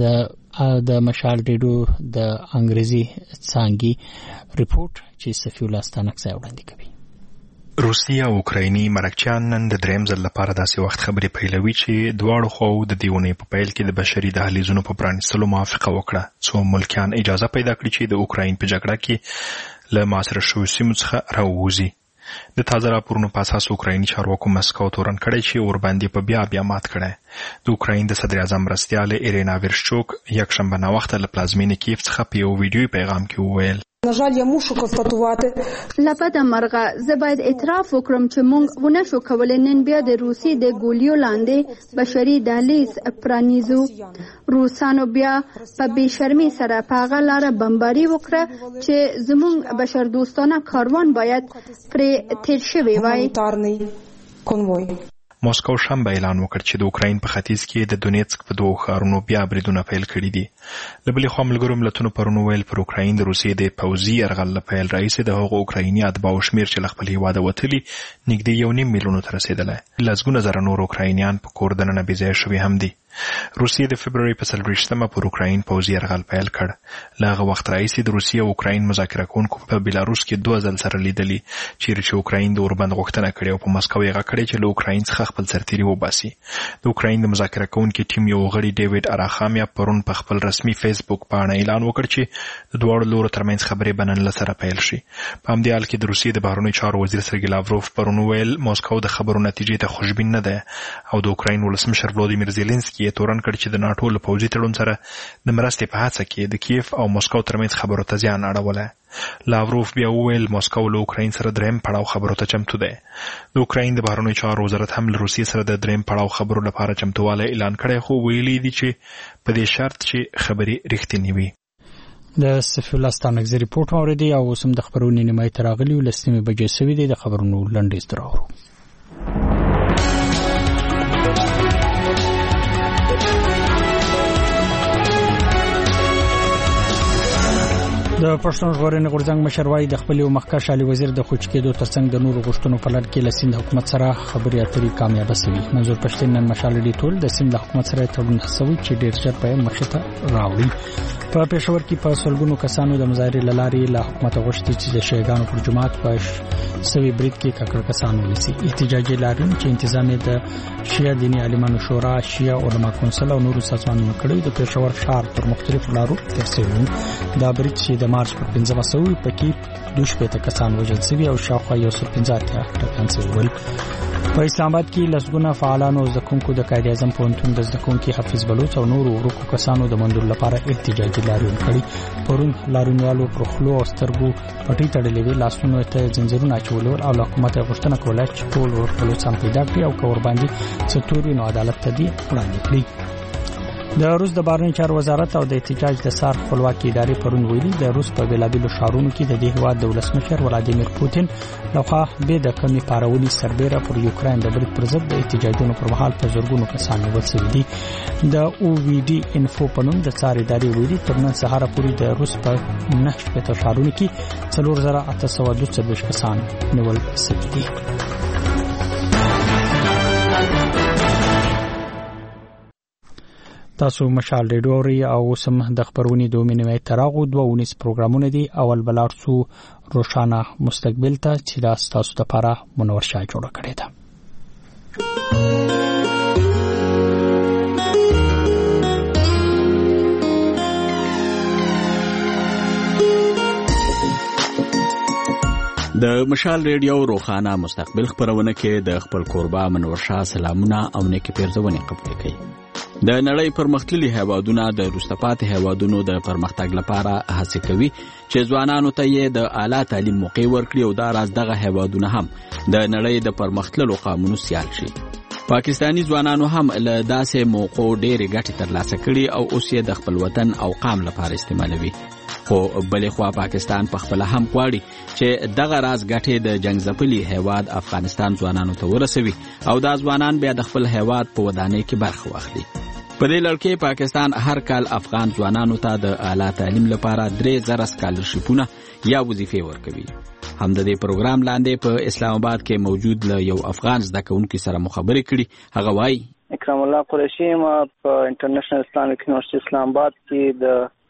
د مشال ریډیو د انګریزي څانګي ریپورت چې صفی الله ستانک ځای وړاندې کوي. روسیه او اوکرایني مرکچیان نن د دریم ځل لپاره داسې وخت خبرې پیلوي چې دواړو خو د دیونې په پیل کې د بشري دهلیزونو په پرانیستلو موافقه وکړه څو ملکیان اجازه پیدا کړي چې د اوکراین په جګړه کې له محاصره شویو سیمو څخه راووځي. د تازه راپورونو په اساس اوکرایني چارواکو مسکو تورن کړی چې ورباندې په بیا مات کړی. د اوکراین د صدر اعظم مرستیال ایرینا ویرشچوک یکشنبه ناوخته له پلازمینې کیف څخه په یو ویډیویي پیغام کې وویل لپاره مرغه زه باید اعتراف وکړم چې موږ ونه شو کولای نن بیا د روسي د ګولیو لاندې بشري دهلیز پرانیزو. روسانو بیا په بې شرمۍ سره په هغه لاره بمباري وکړه چې زموږ بشر دوستانه کاروان باید پرې تیر شوی وای. ماسکو شنبه اعلان وکړ چې د اوکراین په ختیځ کې د دونیتسک په دوه ښارونو بیا بریدونه پیل کړي دي. له بلې خوا ملګرو ملتونو پرون ویل پر اوکراین د روسیې د پوځي یرغل له پیل راهیسې د هغو اوکرایني اتباعو شمېر چې له خپل هېواده وتلي نږدې 1.5 میلیون ته رسېدلی. لسګونه زره نور اوکراینیان په کور دننه بېځایه شوي هم دي. روسیې د فبرवरी په 24مه پر اوکراین پوځي یرغل پیل کړ. له هغه وخت راهیسې د روسیې او اوکراین مذاکره کوونکو په بیلاروس کې 2 ځل سره لیدلي چیرې چې اوکراین د اوربند غوښتنه کړې او په مسکو یې غږ کړی چې له اوکراین څخه خپل سرتیري وباسي. د اوکراین د مذاکره کوونکي ټیم یو غړي ډیوډ اراخامیا پرون په خپل رسمي فیسبوک باندې اعلان وکړ چې د دواړو لورو ترمنځ خبرې به نن له سره پیل شي. په همدې حال کې د روسیې د بهرنیو چارو وزیر سرګی لاوروف پرون ویل موسکو د خبرو نتیجې ته خوشبین نه ده او د اوکراین ولسمشر ولادیمیر زيلنسکي یې تورن کړ چې د ناتو له پوځي تړون سره د مرستې په هڅه کې د کیف او مسکو ترمنځ خبرو ته زیان اړولی. لاوروف بیا وویل موسکو له اوکراین سره دریم پړاو خبرو ته چمتو دی. د اوکراین د بهرنیو چارو وزارت هم له روسیې سره د دریم پړاو خبرو لپاره چمتووالی اعلان کړی خو ویلي دي چې په دې شرط چې خبرې رښتینې وي. د صفی الله ستانکزی ریپورت اوریدي او اوس هم د خبرونې نیمایي ته راغلي او لسمې بجې سوي دي. د خبرونو لنډیز راوړو. د پښتون ژغورنې غورځنګ مشر وايي د خپل مخکښ علي وزیر د خوچ کېدو ترڅنګ د نورو غوښتنو په لړ کې له سیند حکومت سره خبرې اترې کامیاب شوي. منظور پښتون نن مشال دی ټول د سیند حکومت سره تړون حسوي چې ډیر ژر به مخې ته راوړي. په پېښور کې په سلګونو کسانو د مظاهرې لارې له حکومت غوښتي چې د شیګانو پر جماعت په سوي برید کې ککړ کسانو ونیسي. احتجاجي لاریون چې انتظامیه د شیعه دیني عالمانو شورا، شیعه علما کونسل او نورو سازمانونو کړي د پېښور ښار پر مختلفو لارو تیر شوي. دا برید چې د مارچ پر 15 سوي پکې 2 کسان وژل شوي او شاوخوا 150 ټپیان شوي. په اسلام آباد کې لسګونه فعالانو زدهکونکو د قائد اعظم پوهنتون د زدهکونکي حفیظ بلوچ او نورو ورکو کسانو د منډو لپاره احتجاجي لاریون کړی. پرون لاریونوالو پر خلو او سترګو پټي تړلې وي، لاسونو ته زنجیرونه اچول او له حکومت غوښتنه کوله چې ټول ورکلوچان پیدا کړي او کور باندې ستوري نو عدالت ته دی وړاندې کړي. د روس د بهرنیو چارو وزارت او د احتجاج د سار خپلواکي ادارې پرون ویلي د روس په بیلابیلو ښارونو کې د دې هیواد د ولسمشر ولادیمیر پوتین لخوا به د کمی پارولي سربېره پر یوکرين د برید پر ضد د احتجاجونو پر مهال په زورګونو کسان نیول شوي دي. د او وی ډي انفو په نوم د څار ادارې ویلي تر نن سهار پورې د روس په 9 ښارونو کې 4842 کسان نیول شوي دي. تاسو مشال ریډیو اوري او سم د خبرونې 2 نیمه تراغو 2 پروګرامونه دي. اول بلارسو روشانه مستقبل ته چې دا تاسو لپاره منور شاه جوړ کړی ده. د مشال ریډیو روخانه مستقبل خبرونه کې د خپل قربا منور شاه سلامونه او نیکی پیرزونه قبول کړي. د نړۍ پرمختللي هیوادونه د روسپات هیوادونو د پرمختګ لپاره هڅه کوي چې ځوانانو ته یې د اعلی تعلیم موقع ورکړي او دا راز دغه هیوادونه هم د نړۍ د پرمختللو قانونو سیال شي. پاکستانی ځوانانو هم له داسې موقعو ډېرې ګټې ترلاسه کړي او اوس یې د خپل وطن او قام لپاره استعمالوي. خو بلې خوا پاکستان په خپل هم غواړي چې دغه راز ګټې د جنگ ځپلي هیواد افغانستان ځوانانو ته ورسوي او دا ځوانان بیا د خپل هیواد په ودانۍ کې برخه واخلي. په دې لړ کې پاکستان هر کال افغان ځوانانو ته د اعلی تعلیم لپاره 3000 سکالرشیپونه یا وظیفې ورکوي. هم د دې پروګرام لاندې په اسلام آباد کې موجود له یو افغان زده کوونکي سره مخابره کړي. هغه وایي اکرام الله قریشی ما په انټرنیشنل اسلامیک یونیورسيټي اسلام آباد کې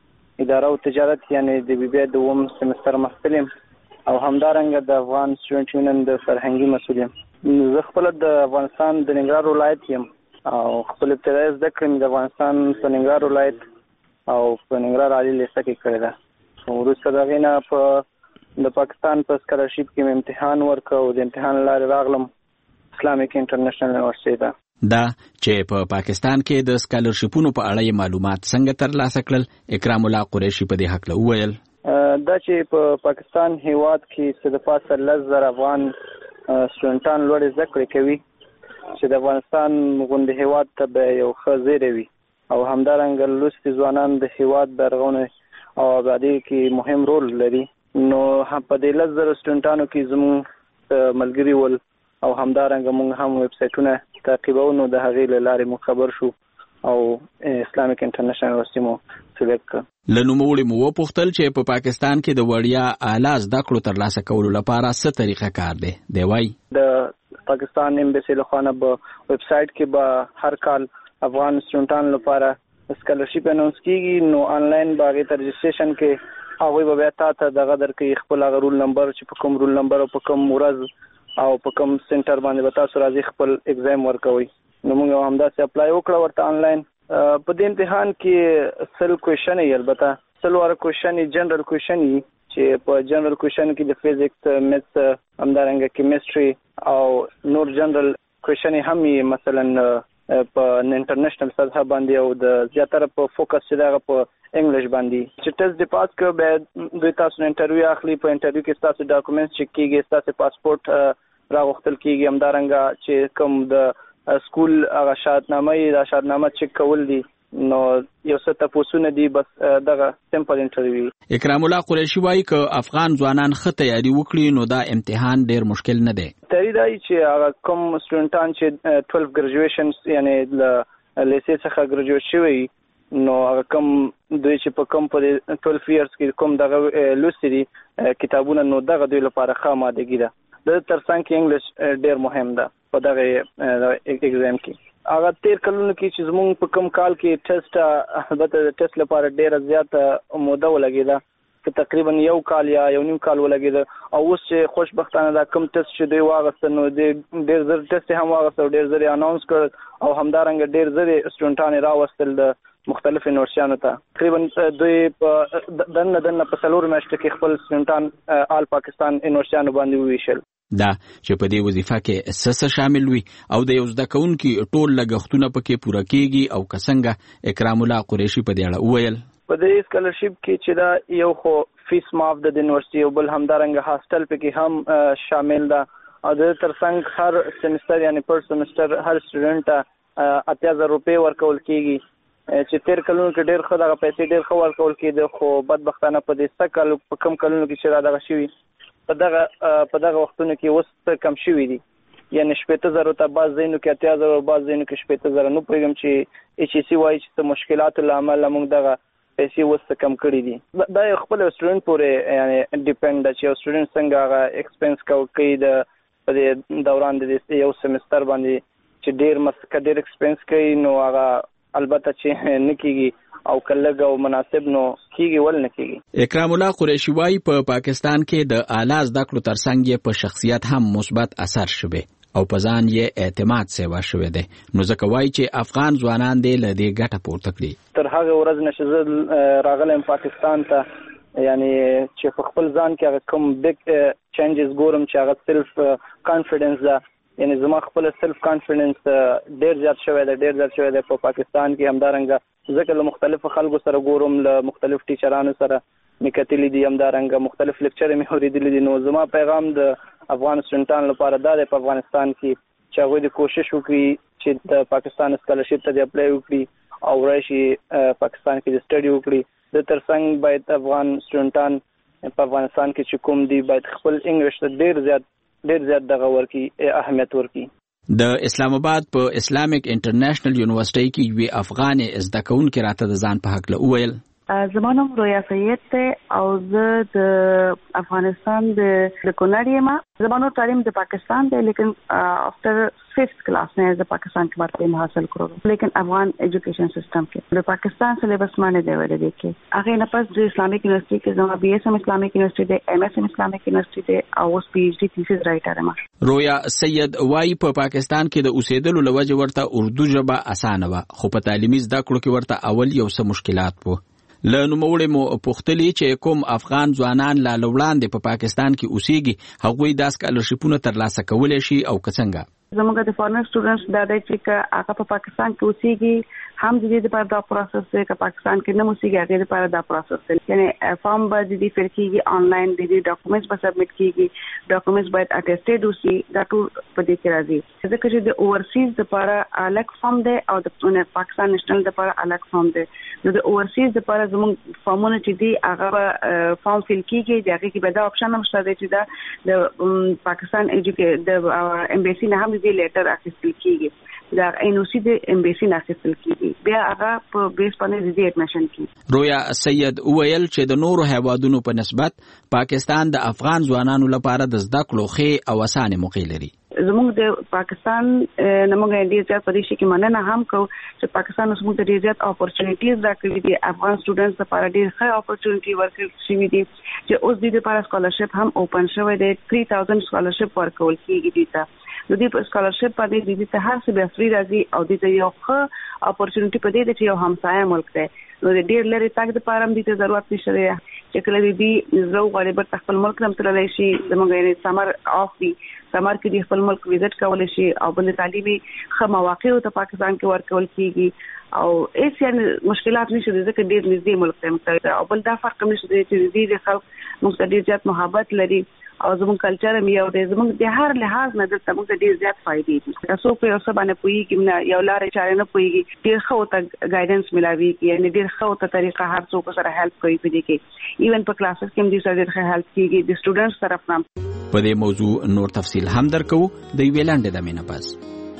د اداره او تجارت یعنی د بي بي دوم سمستر محصل او همدارنګه د افغان سټوډنټ یونین د فرهنګي مسؤل یم. زه خپل د افغانستان د ننګرهار ولایت یم او خپل ابتدایي زده کړې د افغانستان په ننګرهار ولایت او په ننګرهار عالی لیسه کې کړې ده. وروسته د هغې نه په د پاکستان په سکالرشیپ کې مې امتحان ورکړ او د امتحان لارې راغلم اسلامیک انټرنیشنل یونیورسيټي ته. دا چې په پاکستان کې د سکالرشیپونو په اړه معلومات څنګه ترلاسه کړل، اکرام الله قریشی په دې حق له وویل. دا چې په پاکستان هیواد کې څه د پاسه 10,000 افغان سټوډنټان لوړې زده کړې کوي چې د افغانستان غونډې هیواد ته به یو ښه زیری وي او همدارنګه لوستي ځوانان د هیواد د رغونې او آبادۍ کې مهم رول لري. نو په دې 10,000 سټوډنټانو کې زموږ ملګري ول او همدارنګه موږ هم ویب سایټونه تعقیبو. نو د هغې له لارې موږ خبر شو او اسلامیک انټرنیشنل یونیورسيټي مو سلیکټ کړ. له نوموړي مو وپوښتل چې په پاکستان کې د وړیا اعلی زده کړو ترلاسه کولو لپاره څه طریقه کار دی. دی وایي د پاکستان ایمبیسی له خوا نه په ویب سایټ کې به هر کال افغان سټوډنټانو لپاره سکالرشپ اناونس کیږي نو آنلاین باغې ته رجسټریشن کې هغه به بیا تاسو دغه درکې خپل هغه رول نمبر چې په کوم رول نمبر او په کوم ورځ او په کوم سنټر باندې به تاسو راځي خپل ایگزام ورکوي. نو موږ هم دا اپلای وکړو ورته آنلاین. په دې امتحان کې سل کوېشن یې البته سلوار کوېشن جنرال کوېشن چې په جنرال کوېشن کې د فزیکس میتھس همدارنګه کیمستري او نور جنرال کوېشن هم مثلا په انټرنیشنل سطح باندې او د زیاتره په فوکس چې دغه په انګلیش باندې چې ټیسټ د پاس کړ به دوی تاسو انټرویو اخلي. په انټرویو کې تاسو ډاکومېنټس چک کیږي تاسو پاسپورت راغوښتل کیږي همدارنګه چې کوم د سکول هغه شهادتنامه دا شهادتنامه چک کول دي نو یو څه تاسو نه دي بس دغه سمپل انټرویو. اکرام الله قریشي وایي ک افغان ځوانان ښه تیاری وکړي نو دا امتحان ډیر مشکل نه دی. تیاری دی چې هغه کوم سټوډنټان چې 12 ګریجویشن یعنی لیسې څخه ګریجویټ شوی نو هغه کوم دوی چې په کوم په 12 ایئرز کې کوم دغه لوستي کتابونه نو دغه دوی لپاره ښه آمادګي ده. د ترڅنګ کې انګلیش ډیر مهم ده په دغه ایگزام کې. هغه 13 کلونو کې چې زموږ په کوم کال کې ټیسټ البته د ټیسټ لپاره ډیره زیاته موده ولګیده چې تقریبا یو کال یا یو نیم کال ولګیده او اوس چې خوشبختانه دا کوم ټیسټ چې دوی واغسته نو ډیر زر ټیسټ هم واغسته ډیر زر اناونس کړ او همدارنګه ډیر زر سټوډنټان راوستل د مختلف یونیورسيټانو ته. تقریبا دوی په دنه په څلور میاشتو کې خپل سټوډنټان آل پاکستان یونیورسيټانو باندې وویشل. دا چې په دې وظیفه کې څه شامل وي او د یو زده کوونکي ټول لګښتونه پکې پوره کیږي او کسنګه اکرام الله قریشي په دې اړه وویل. په دې سکالرشپ کې چې دا یو خو فیس معاف د یونیورسيټي او بل همدارنګه هاستل پکې هم شامل ده او د ترڅنګ هر سیمستر یعنی پر سیمستر هر سټوډنټ 8000 روپے ورکول کیږي چې 13 کلونو کې ډېر ښه دغه پیسې ډېر ښه ورکول کېده خو بدبختانه په دې سکل په کم کلونو کې چې دغه شوی په دغه وختونو کې اوس کم شوی دي یعنی 70,000 ته بعض ځینو کې 80,000 او بعض ځینو کې 70,000 نو پېږم چې ایچ سی وایي چې مشکلاتو لامل موږ دغه پیسې اوس کم کړی دي. دا خپل سټوډنټ پورې یعنی ډیپند چې یو سټوډنټ څنګه هغه ایکسپنس کوي د په دې دوران د یو سیمستر باندې چې ډیر ایکسپنس کوي نو هغه البته چې نکېږي او کلګ او مناسب نو کیږي ول نه کیږي. اکرام الله قریشي وایي په پاکستان کې د اعلی زده کړو ترڅنګ یې په شخصیت هم مثبت اثر شوی او په ځان یې اعتماد سیوا شوی دی نو ځکه وایي چې افغان ځوانان دې له دې ګټه پورته کړي. تر هغه ورځ نشي راغلم پاکستان ته یعنی چې په خپل ځان کې هغه کوم بیگ چینجز ګورم چې هغه سیلف کانفیډنس ده یعنی زما خپل سیلف کانفیډنس ډیر زیات شوی دی په پاکستان کې همدارنګه ځکه له مختلفو خلکو سره ګورم له مختلف ټیچرانو سره میکتلی دي همدارنګه مختلف لیکچر مې اوریدلي دي. نو زما پیغام د افغان سټوډنټانو لپاره دا دی په افغانستان کې چې هغوی د کوشش وکړي چې د پاکستان سکالرشپ ته اپلای وکړي او راشي پاکستان کې د سټډي وکړي. د ترڅنګ باید افغان سټوډنټان په افغانستان کې چې کوم دي باید خپل انګلیش ته ډیر زیات دغه ورکی اهمیت ورکی. د اسلام آباد په اسلامیک انټرنیشنل یونیورسيټي کې یو افغان زده کوونکی راته د ځان په حق له وویل. زما نوم رویا سید ته او زه د افغانستان د کونړ یم. زما نو تعلیم د پاکستان دی لیکن افټر 5th کلاس نه د پاکستان کې تعلیم حاصل کړو لیکن افغان ایجوکیشن سیستم کې د پاکستان سلیبس باندې دی ولې کې هغه نه پس د اسلامیک یونیورسيټي کې زما بي اس ام اسلامیک یونیورسيټي دی ام اس ام اسلامیک یونیورسيټي دی او اوس پی ایچ ډي تھیسس رائټر یم. رویا سید وایي په پاکستان کې د اوسېدلو لوجه ورته اردو ژبه اسانه و خو په تعلیمي زده کړو کې ورته اول یو څه مشکلات وو. له نوموړي مو پوښتلي چې کوم افغان ځوانان لا وړاندې په پاکستان کې اوسېږي هغوی دا سکالرشپونه ترلاسه کولی شي او که څنګه. زموږ د فارنر سټوډنټس دا دی چې هغه په پاکستان کې اوسېږي هم د دې لپاره دا پروسس دی چې پاکستان کې نه اوسېږي هغه لپاره دا پروسس دی یعنی فارم به د دې فل کېږي آنلاین د دې ډاکومېنټس به سبمټ کېږي ډاکومېنټس باید اټیسټډ اوسي دا ټول په دې کې راځي. ځکه چې د اوورسیز لپاره الګ فارم دی او د پاکستان نېشنل لپاره الګ فارم دی. نو د اوورسیز لپاره زموږ فارمونه چې دي هغه فارم فل کېږي د هغه کې به دا اپشن هم شته چې دا د پاکستان د امبیسي نه هم دې لیټر اخیستل کېږي دا انوسی د امبیسي نه اخیستل کېږي بیا هغه په بیس باندې د اډمیشن کېږي. رویا سید وویل چې د نورو هیوادونو په نسبت پاکستان د افغان ځوانانو لپاره د زده کړو ښې او اسانه موقع لري. زموږ د پاکستان نمونږ ډیر زیات پدې کې مننه هم کو چې پاکستان اوس موږ ډیر زیات اپورچونټیز راکړي دي افغان سټوډنټس لپاره ډیر ښه اپورچونټي ورکړل شوې دي چې اوس د لپاره سکالرشپ هم اوپن شوی دی 3000 سکالرشپ ورکول کیږي دي ته د دې سکالرشپ په دې د هر څه به فری راځي او د یو ښه اپورچونټي په دې چې یو همسایه ملک دی نو د ډیر لري تاګ د پاره هم دې ضرورت نشته چې کله دې زو غالبا خپل ملک هم تللی شي زموږ یې سمر اف دي سمر کې د خپل ملک وزټ کول شي او بل تعلیمي خه مواقع ته پاکستان کې ورکول کیږي او هیڅ یعنی مشکلات نشي ځکه ډیر نږدې ملک ته او بل دا فرق نشي چې دې خلک موږ ډیر زیات محبت لري او زموږ کلچر هم یو دی زموږ د هر لحاظ نه دلته موږ ډیر زیات فائدې دي تاسو په اوسه باندې پوهیږئ نه یو لارې چارې نه پوهیږي ډیر ښه ته ګایډنس ملاوي یعنی ډیر ښه ته طریقه هر څوک سره هیلپ کوي په دې کې ایون په کلاسز کې هم دې سره ډیر ښه هیلپ کیږي د سټوډنټس طرف نه په دې موضوع نور تفصیل هم درکو د ویلاند د مینه پاس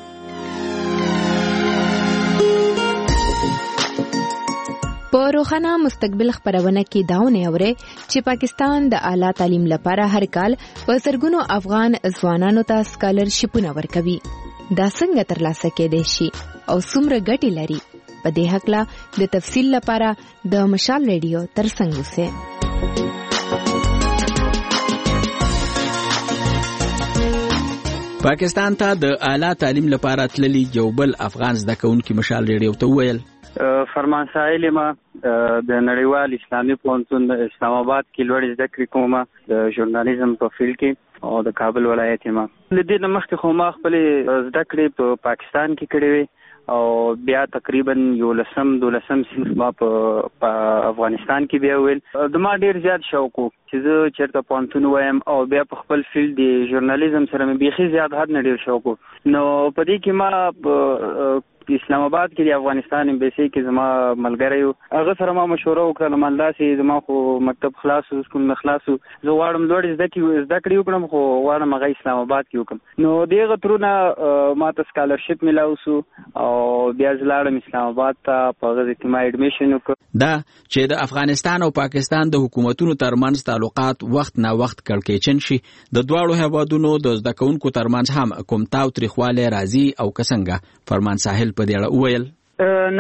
په روښانه مستقبل خبرونه کې داونه اوري چې پاکستان د اعلی تعلیم لپاره هر کال په زرګونو افغان ځوانانو ته سکالرشپونه ورکوي دا څنګه ترلاسه کېدای شي او څومره ګټې لري په دې حق لا د تفصیل لپاره د مشال ریډیو ترڅنګ اوسه پاکستان ته د اعلی تعلیم لپاره تللی جوبل افغان زده کوونکي مشال ریډیو ته ویل فرمان سائل ما د نړیوال اسلامي پوهنتون اسلام آباد کې لوړ زده کړې کومه د ژورنالیزم په فیلډ کې او د کابل ولایت ما د دې مخکې خو ما خپل زده کړې په پاکستان کې کړې وې او بیا تقریبا 12 صنف ما په افغانستان کې بیا ویل د ما ډیر زیات شوق چې زه چیرته پوهنتون وایم او بیا په خپل فیلډ د ژورنالیزم سره مې بيخي زیات حد نه ډیر شوق نو په دې کې ما اسلام آباد کې د افغانستان امبیسي کې زما ملګری هغه سره ما مشوره وکړه مالداسي زما خو مکتب خلاص سکول مخلاص زه واړم لوړ زده کړې وکړم خو واړم هغه اسلام آباد کې وکم نو دغه ترونه ما ته سکالرشپ ملاو سو او بیا ځلاړم اسلام آباد ته په هغه کې ما اډمیشن وکړ دا چې د افغانستان او پاکستان د حکومتونو ترمنځ تعلقات وخت نه وخت کړکېچن شي د دواړو هیوادونو د زده کوونکو ترمنځ هم کوم تاو تریخواله راځي او کسنګه فرمان ساحل په دې اړه وویل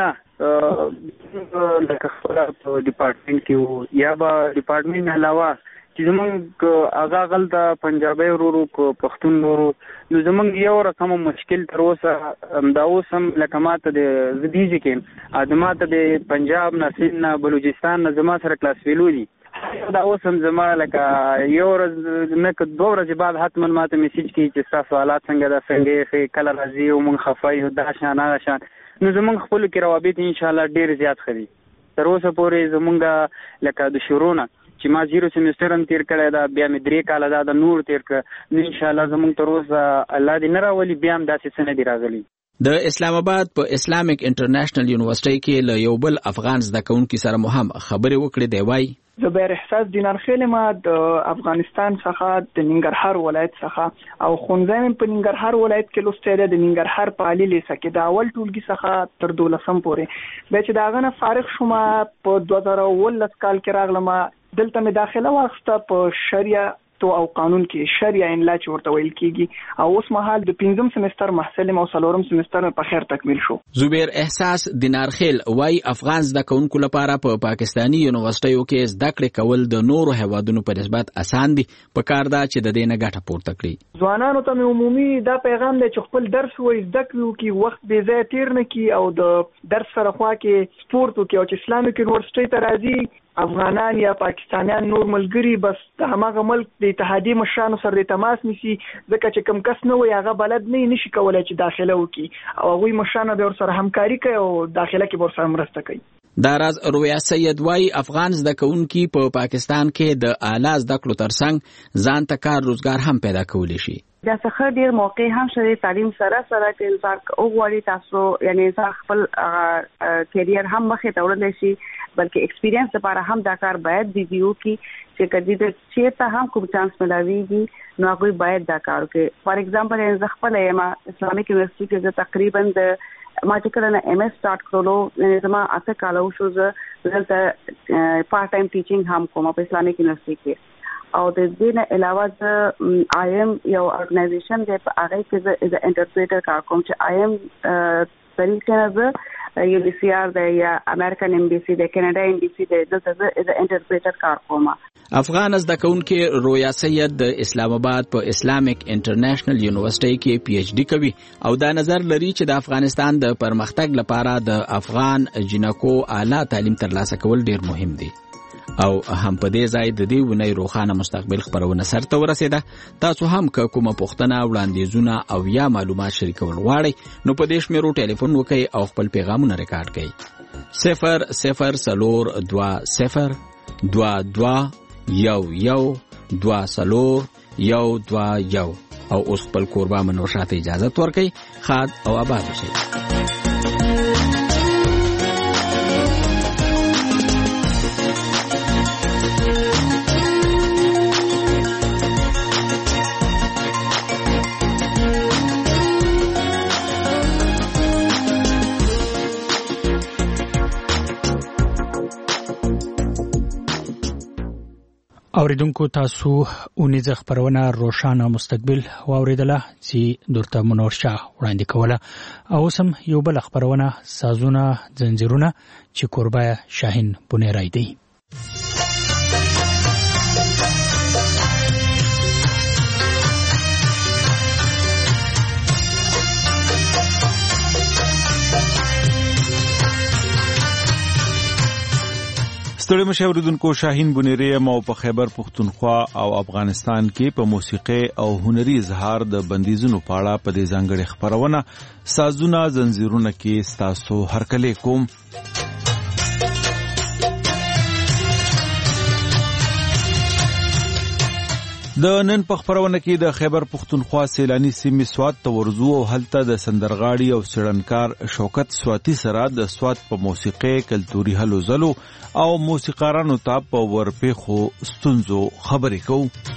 نه لکه خپل په ډپارټمنټ کې یا به ډپارټمنټ علاوه چې زمونږ هغه غلطه پنجابي ورورو پښتون ورورو نو زمونږ یو رقم مشکل تر اوسه دا اوس هم لکه ماته د زديږي کې ادماته د پنجاب نه سند نه بلوچستان نه زما سره کلاس ویلو دي دا اوس هم زما لکه یو ورځ نه که 2 ورځې بعد حتما ماته میسج کوي چې تاسو حالات څنګه دا څنګه کله راځي او مونږ خفای دا شان نو زمونږ خپل کې روابط ان شاء الله ډیر زیات خري تر اوسه پورې زمونږ لکه د شروع نه چې ما 0 سیمستر هم تیر کړی دا بیا مې 3 کال دا نور تیر کړ نو ان شاء الله زمونږ تر اوسه الله دې نه راولي بیا هم داسې څه نه دی راغلي د اسلام آباد په اسلامیک انټرنیشنل یونیورسيټي کې له یو بل افغان زده کوونکي سره مو هم خبرې وکړې دی وای زبیر احساس دینار خیل ما د افغانستان څخه د ننګرهار ولایت څخه او خونځایم په ننګرهار ولایت کې لوستل د ننګرهار په علي لیسه کې د اول ټولګي څخه تر 12 پورې به چې داغه نه فارغ شوم په 2019 کال کې راغلم دلته مې داخله واخسته په شریعه تو او قانون کې شریعه املا چې ورته ویل کیږي او اوس مهال د 5م سمستر محصل او 4م سمستر په خیر تکمیل شو زبیر احساس دینار خیل وای افغان زده کوونکو لپاره په پاکستانی یونیورسيټیو کې زده کړې کول د نورو هیوادونو په نسبت اسان دي په کار دا چې د دې نه ګټه پورته کړي ځوانانو ته عمومي دا پیغام دی چې خپل درس وای زده کړو کې وخت به ځای تیر نه کی او د درس سره خوا کې سپورت او چې اسلامیک یونیورسيټي ته راځي افغانان یا پاکستانیان نور ملګری بس د هغه ملک د اتحادیې مشرانو سره تماس نیسي ځکه چې کم کس نه وي هغه بلد نه نشي کولای چې داخله وکړي او هغه مشرانو به ور سره همکاري کوي او داخله کې ور سره مرسته کوي دا راز رویا سید وای افغان زده کوونکي په پاکستان کې د اعلی زده کړو ترڅنګ ځان ته کار روزګار هم پیدا کولی شي دا څخه ډیر موقع هم شری تعلیم سره چې انسان وګوري تاسو یعنی انسان خپل کیریئر هم مخه ته وړل شي بلکې ایکسپیرینس لپاره هم دا کار باید دیو کی چې کدی د چیرته هم کوم چانس ملاويږي نو هغه باید دا کار وکړي فار ایگزامپل زه خپل یم اسلامیک یونیورسيټي کې تقریبا د ما چې کله نه MS سٹارټ کړو زما اته کالو شو زه دلته پارت ټایم ټیچینګ هم کوم په اسلامیک یونیورسيټي کې او د دې نه علاوه د IM یو ارګنایزیشن دی په هغه کې د انټرپریټر کار کوم چې IM طریقې نه UNHCR دی یا امریکن امبیسي دی کینیډا امبیسي دی دلته د انټرپریټر کار کوم. افغان زده کوونکي رویا سید د اسلام آباد په اسلامیک انټرنیشنل یونیورسيټي کې PhD کوي او دا نظر لري چې د افغانستان د پرمختګ لپاره د افغان جنکو اعلی تعلیم ترلاسه کول ډیر مهم دي او هم په دې ځای د دې ونې روښانه مستقبل خبرونه سرته ورسېده. تاسو هم کومه پوښتنه وړاندیزونه او یا معلومات شریکول غواړئ نو په دې شمیرو ټلیفون وکړئ او خپل پیغامونه ریکارډ کړئ 0002022 112 او اوس خپل کوربه منو شاته اجازه ورکړئ. خاد او آباد اوسئ. اوریدونکو تاسو اونیزه خبرونه روشانه مستقبل واوریدله چې دورته منور شاه وړاندې کوله او سم یو بل خبرونه سازونه زنجیرونه چې کوربه شاهین بنیرای دی. ستړي مشاوردونکو شاهین بنيري مو په خیبر پختونخوا او افغانستان کې په موسیقي او هنري اظهار د بندیزونو پاړه په دې ځانګړي خبرونه سازونه زنجیرونه کې تاسو هرکلی کوم. د نن په خبرونه کې د خیبر پختونخوا سیلانی سیمې سوات ته ورزو او هلته د سندرغاړي او سړنکار شوکت سواتی سره د سوات په موسیقي کلتوري هلو زلو او موسیقارانو ته په ورپېخو ستونزو خبرې کوو.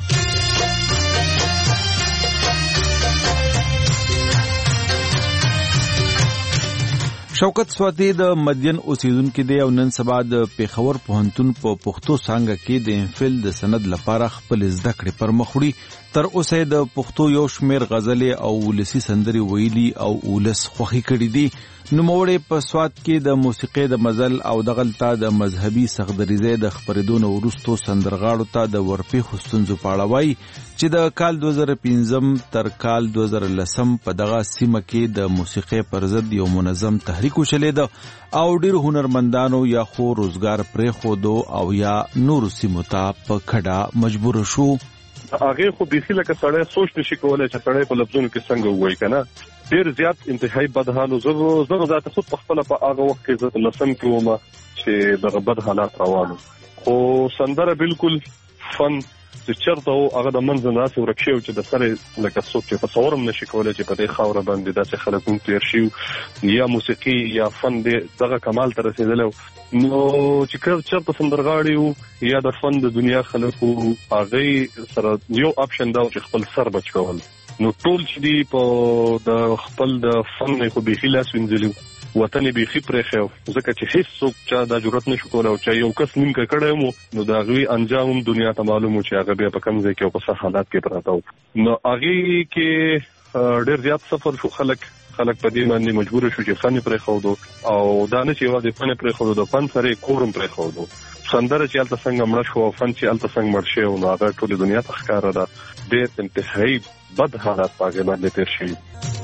شوکت سواتی د مدین اوسیدونکو دی او نن سبا د پیښور پوهنتون په پښتو څانګه کې د امفل د سند لپاره خپل زده کړې پر مخ وړي. تر اوسه د پښتو یو شمېر غزلې او ولسی سندري ویلي او ولس خوخي کړي دي. نوموړی په سوات کې د موسیقي د مزل او دغلطه د مذهبي سخدریزه د خبرېدون ورستو سندرغاړو ته د ورپېخو ستونزو پاړوي چې د کال 2015 تر کال 2010 په دغه سیمه کې د موسیقي پر ضد یو منظم تحریک وشلید او ډیر هنرمندانو یا خو روزګار پرې خودو او یا نور سیمو ته په کډه مجبور شو. هغه خو بيخي لکه سړی سوچ نشي کولای چې سړی په لفظونو کې څنګه وایي کنه. ډیر زیات انتهایی بد حالو زه ذات خود په خپل په هغه وخت کې زه لسم کې ومه چې دغه بد حالات روانو خو سندره بالکل فن چې چرته هغه د منځ نه ورک شي چې د سره لکه څوک چې تصورم نشي کولای چې په دې خاور باندې داسې خلک هم تیر شي یا موسیقي یا فن دغه کمال ته رسیدل نو چې چرته سندرغاړي یا د فن د دنیا خلکو هغه سره یو اپشن دا چې خپل سر بچ کول نو ټول چې دی په د خپل د فن خو بيخي لاس وینځلو وطن بيخي پرې خو ځکه چې هیڅ څوک چا د ضرورت نشو کولای او چې یو کس نیم کړه مو نو دا غوي انجام دنیا ته معلومو چې هغه بیا په کوم ځای کې او په حالات کې پراته نو هغه کې ډېر زیات سفر شو خلک په دې باندې مجبور شو چې فن پرې خودو او دا نه چې یوازې فن پرې خودو د فن سره کورم پرې خودو سندره چې الته څنګه مړ شو او فن چې الته څنګه مړ شو نو هغه ټول دنیا ته ښکارا ده ډېر انتهایی بد حالات پاګه باندې تیر شي.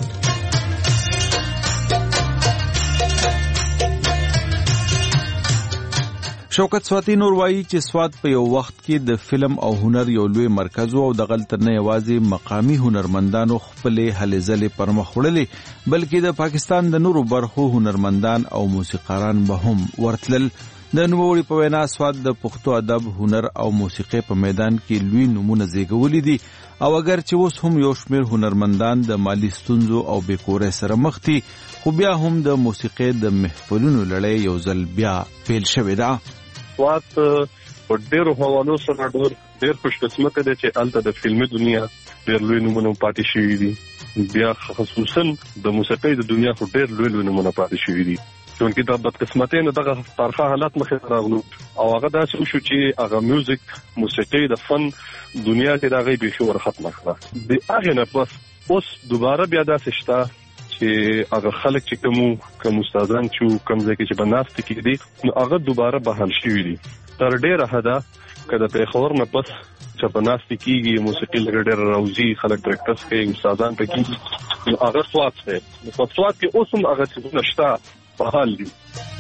شوکت سواتی نور وایي چې سوات په یو وخت کې د فلم او هنر یو لوی مرکز او د غلط نه یوازې مقامی هنرمندانو خپل هلې ځلې پر مخ وړلې بلکې د پاکستان د نورو برخو هنرمندان او موسیقاران به هم ورتلل. د نوموړي په وینا سوات د پښتو ادب هنر او موسیقي په میدان کې لوی نمونه زیږولي دي او اگر چې اوس هم یو شمېر هنرمندان د مالی ستونزو او بیکورۍ سره مخ دي خو بیا هم د موسیقي د محفلونو لړۍ یو ځل بیا پیل شوې ده. سوات په ډېرو حوالو سره ډېر خوش قسمته دی چې هلته د فلمي دنیا ډېر لوی نومونه پاتې شوي دي بیا خصوصا د موسیقۍ د دنیا خو ډېر لوی نومونه پاتې شوي دي چونکې د بدقسمتۍ نه دغه تارخه حالات مخې راغلو او هغه داسې وشو چې هغه میوزیک موسیقي د فن دنیا کې د هغې بیخي ورختمه کړه. د هغې نه پس اوس دوباره بیا داسې شته چې هغه خلک چې کوم استادان چې کوم ځای کې چې به ناستې کېدي نو هغه دوباره بحال شوي دي. تر ډېره حده که د پېښور نه پس چې په ناستې کېږي موسیقي لږ ډېره راوځي خلک پریکټس کوي استادان په کېږي نو هغه سوات دی. په سوات کې اوس هم هغه څیزونه شته بحال دي.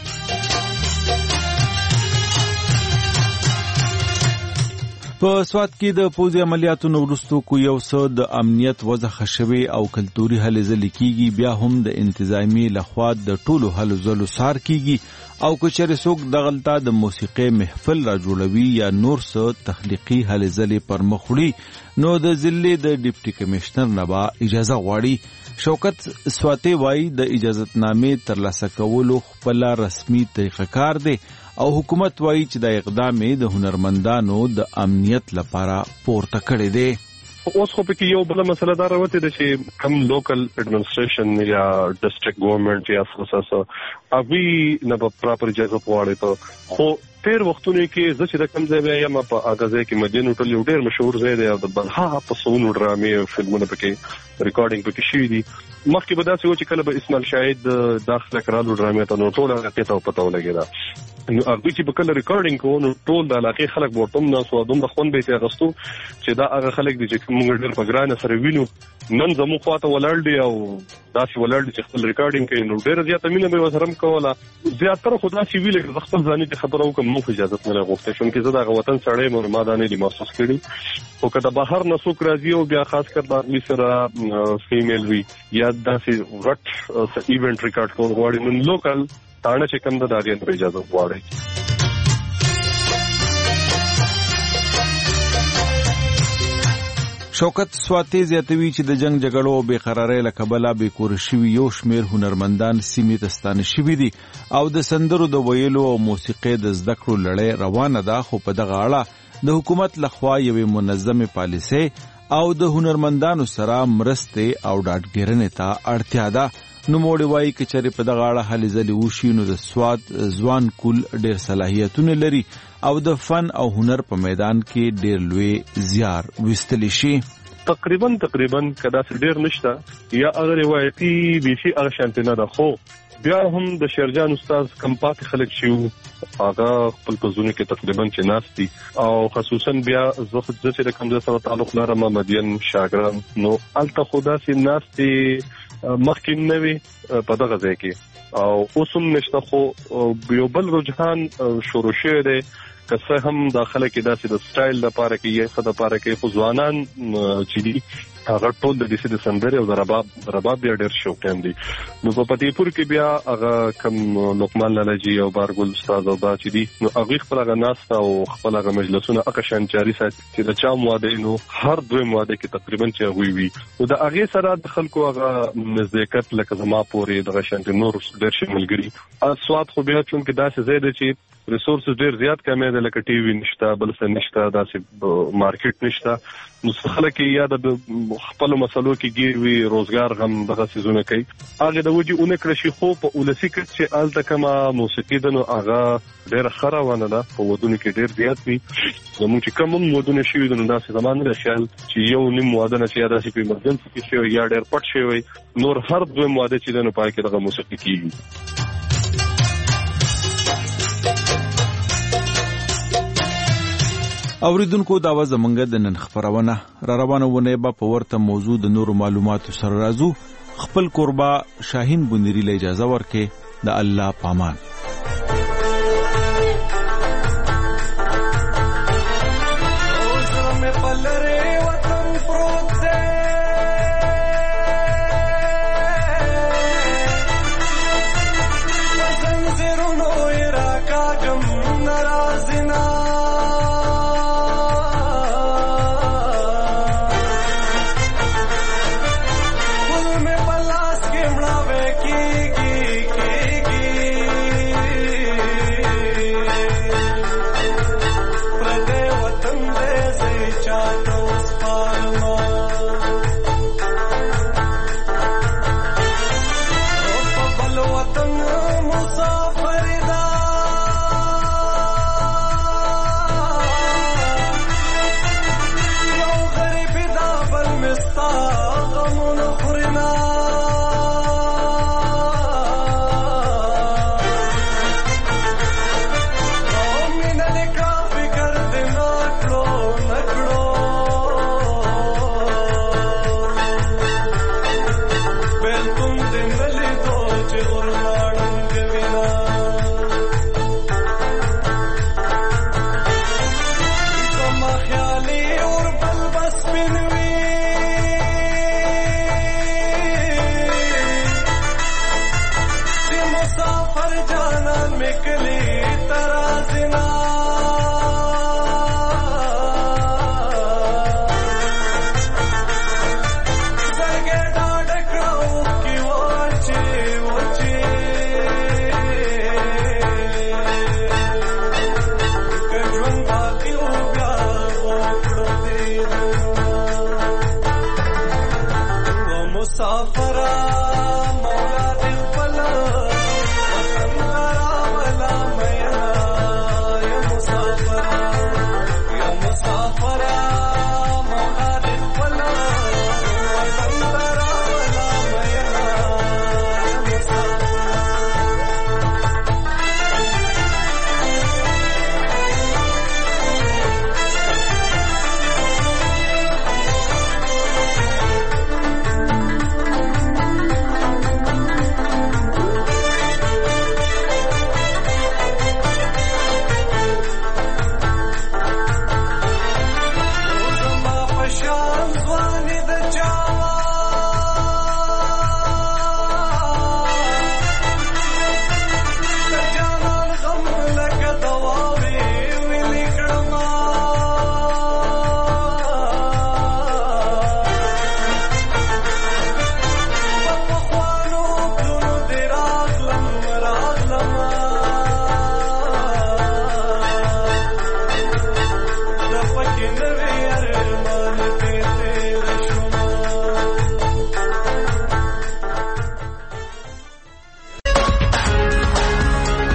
په سوات کې د پوځي عملیاتو وروسته کو یو څه د امنیت وضع خښوي او کلتوري هلې ځلې کیږي بیا هم د انتظامی لخوا د ټولو هلو ځلو سار کیږي او که چېرې څوک دغلته د موسیقي محفل را جوړوي یا نور څه تخلیقي هلې ځلې پر مخ وړي نو د ضلع د ډیپټي کمشنر نه به اجازه غواړي. شوکت سواتی وایي د اجازتنامې ترلاسه کولو خپل رسمي طریقه کار دی او حکومت وایي چې د اقدام د هنرمندانو د امنیت لپاره پورته کړی دی. اوس خو پکې یو بل مسله دا راوته ده چې کم لوکل اډمنسټریشن یا ډسټریکټ ګورنمنت یا څه هغه نه په پراپر اجازه غواړي خو تیر وختونو کې زه چې د کم ځای یم په اغازه کې مدین هوټل یو ډېر مشهور ځای دی او د بلها په سونو ډرامې او فلمونه پکې ریکارډینګ پکې شوي دي. مخکې به داسې و چې کله به اسماعیل شاهد داخله کرالو ډرامې ته نو ټول هغه ته پته ولګېده نو هغه چې په کله ریکارډینګ کوو نو ټول د علاقې خلک ورته هم ناست وو دومره خوند به یې اغوستو چې دا هغه خلک دي چې موږ ډېر په ګرانه سره وینو نن زموږ خواته ولاړ دي او داسې ولاړ دي چې خپل ریکارډینګ کوي نو ډېره زیاته مینه به یې ورسره هم کوله. زیاتره خو داسې وي لکه زه خپل ځاني ته خبره وکړم موږ اجازت نه غوښتی شم چې زه د هغه وطن سړی یم ما دا نه دي محسوس کړي خو که د بهر نه څوک راځي او بیا خاص کر د اغلي سره فیمیل وي یا داسې غټ ایونټ ریکارډ کول غواړي نو لوکل تاڼه چې کوم د هغې نه اجازه غواړي. شوکت سواتی زیاتوي چې د جنگ جګړو او بېقرارۍ له کبله بېکور شوي یو شمېر هنرمندان سیمې ته ستانه شوي دي او د سندرو د ویلو او موسیقۍ د زده کړو لړۍ روانه ده خو په دغه اړه د حکومت لخوا یوې منظمې پالیسۍ او د هنرمندانو سره مرستې او ډاډګیرنې ته اړتیا ده. نوموړي وایي که چېرې په دغه اړه هلې ځلې وشي نو د سوات ځوان کول ډېر صلاحیتونه لري او د فن او هنر په میدان کې ډېر لوی زیار ویستلی شي. تقریبا که داسې ډېر نشته یا هغه روایتي بیخي هغه شانتې نه ده خو بیا هم د شیرجان استاد کم پاتې خلک چې هغه خپل په زړونو کې تقریبا چې ناست دي او خصوصا بیا زه چې د کوم ځای سره تعلق لرم مدین شاګران نو هلته خو داسې ناستې مخکې نه وي په دغه ځای کې او اوس هم نشته خو یو بل رجحان شروع شوی دی که څه هم داخله کې داسې د سټایل لپاره کې یا څه دپاره کې خو ځوانان چې دي هغه ټول د دې د سندرې او د رباب بیا ډېر شوقیان دي. نو په فتح پور کې بیا هغه کم لقمان لالاجي او بارګل استاد او دا چې دي نو هغوی خپل هغه ناسته او خپل هغه مجلسونه هغه شان جاري ساتي چې د چا واده نو هر دویم واده کې تقریبا چې هغوی وي نو د هغې سره د خلکو هغه نزدېکت لکه زما پورې دغه شانتې نور ډېر شي ملګري. سوات خو بیا چونکې داسې ځای دی چې ریسورسز ډېر زیات کمی دی لکه ټي وي نشته بل څه نشته داسې مارکیټ نشته نو خلک یا د خپلو مسلو کې ګیر وي روزګار غم دغه څیزونه کوي هغې د وجې ونه کړه شي خو په ولسي کټ چې هلته کومه موسیقي ده نو هغه ډېره ښه روانه ده په ودونو کې ډېر زیات وي. زموږ چې کوم هم ودونه شوي دي نو داسې زما نه ده خیال چې یو نیم واده نه چې یا داسې په ایمرجنسي کې شوی یا ډېر پټ شوی نور هر دویم واده چې ده نو په هغې کې دغه موسیقي کېږي. اوریدونکو دا و زمونږ د نن خپرونه را روانه ونه به په ورته موضوع د نورو معلوماتو سره راځو. خپل قربا شاهین بنيري له اجازه ورکې د الله پامان. मुसाफिर जानान में कली तराजना सरगे डाडकड़ाऊ की वाचे वचे कजुंगा की उब्या वोकड़ो दे वो मुसाफरा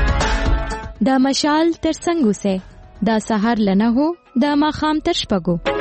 دا مشال تر څنګه سه دا سحر لنه هو دا ماخام تر شپګو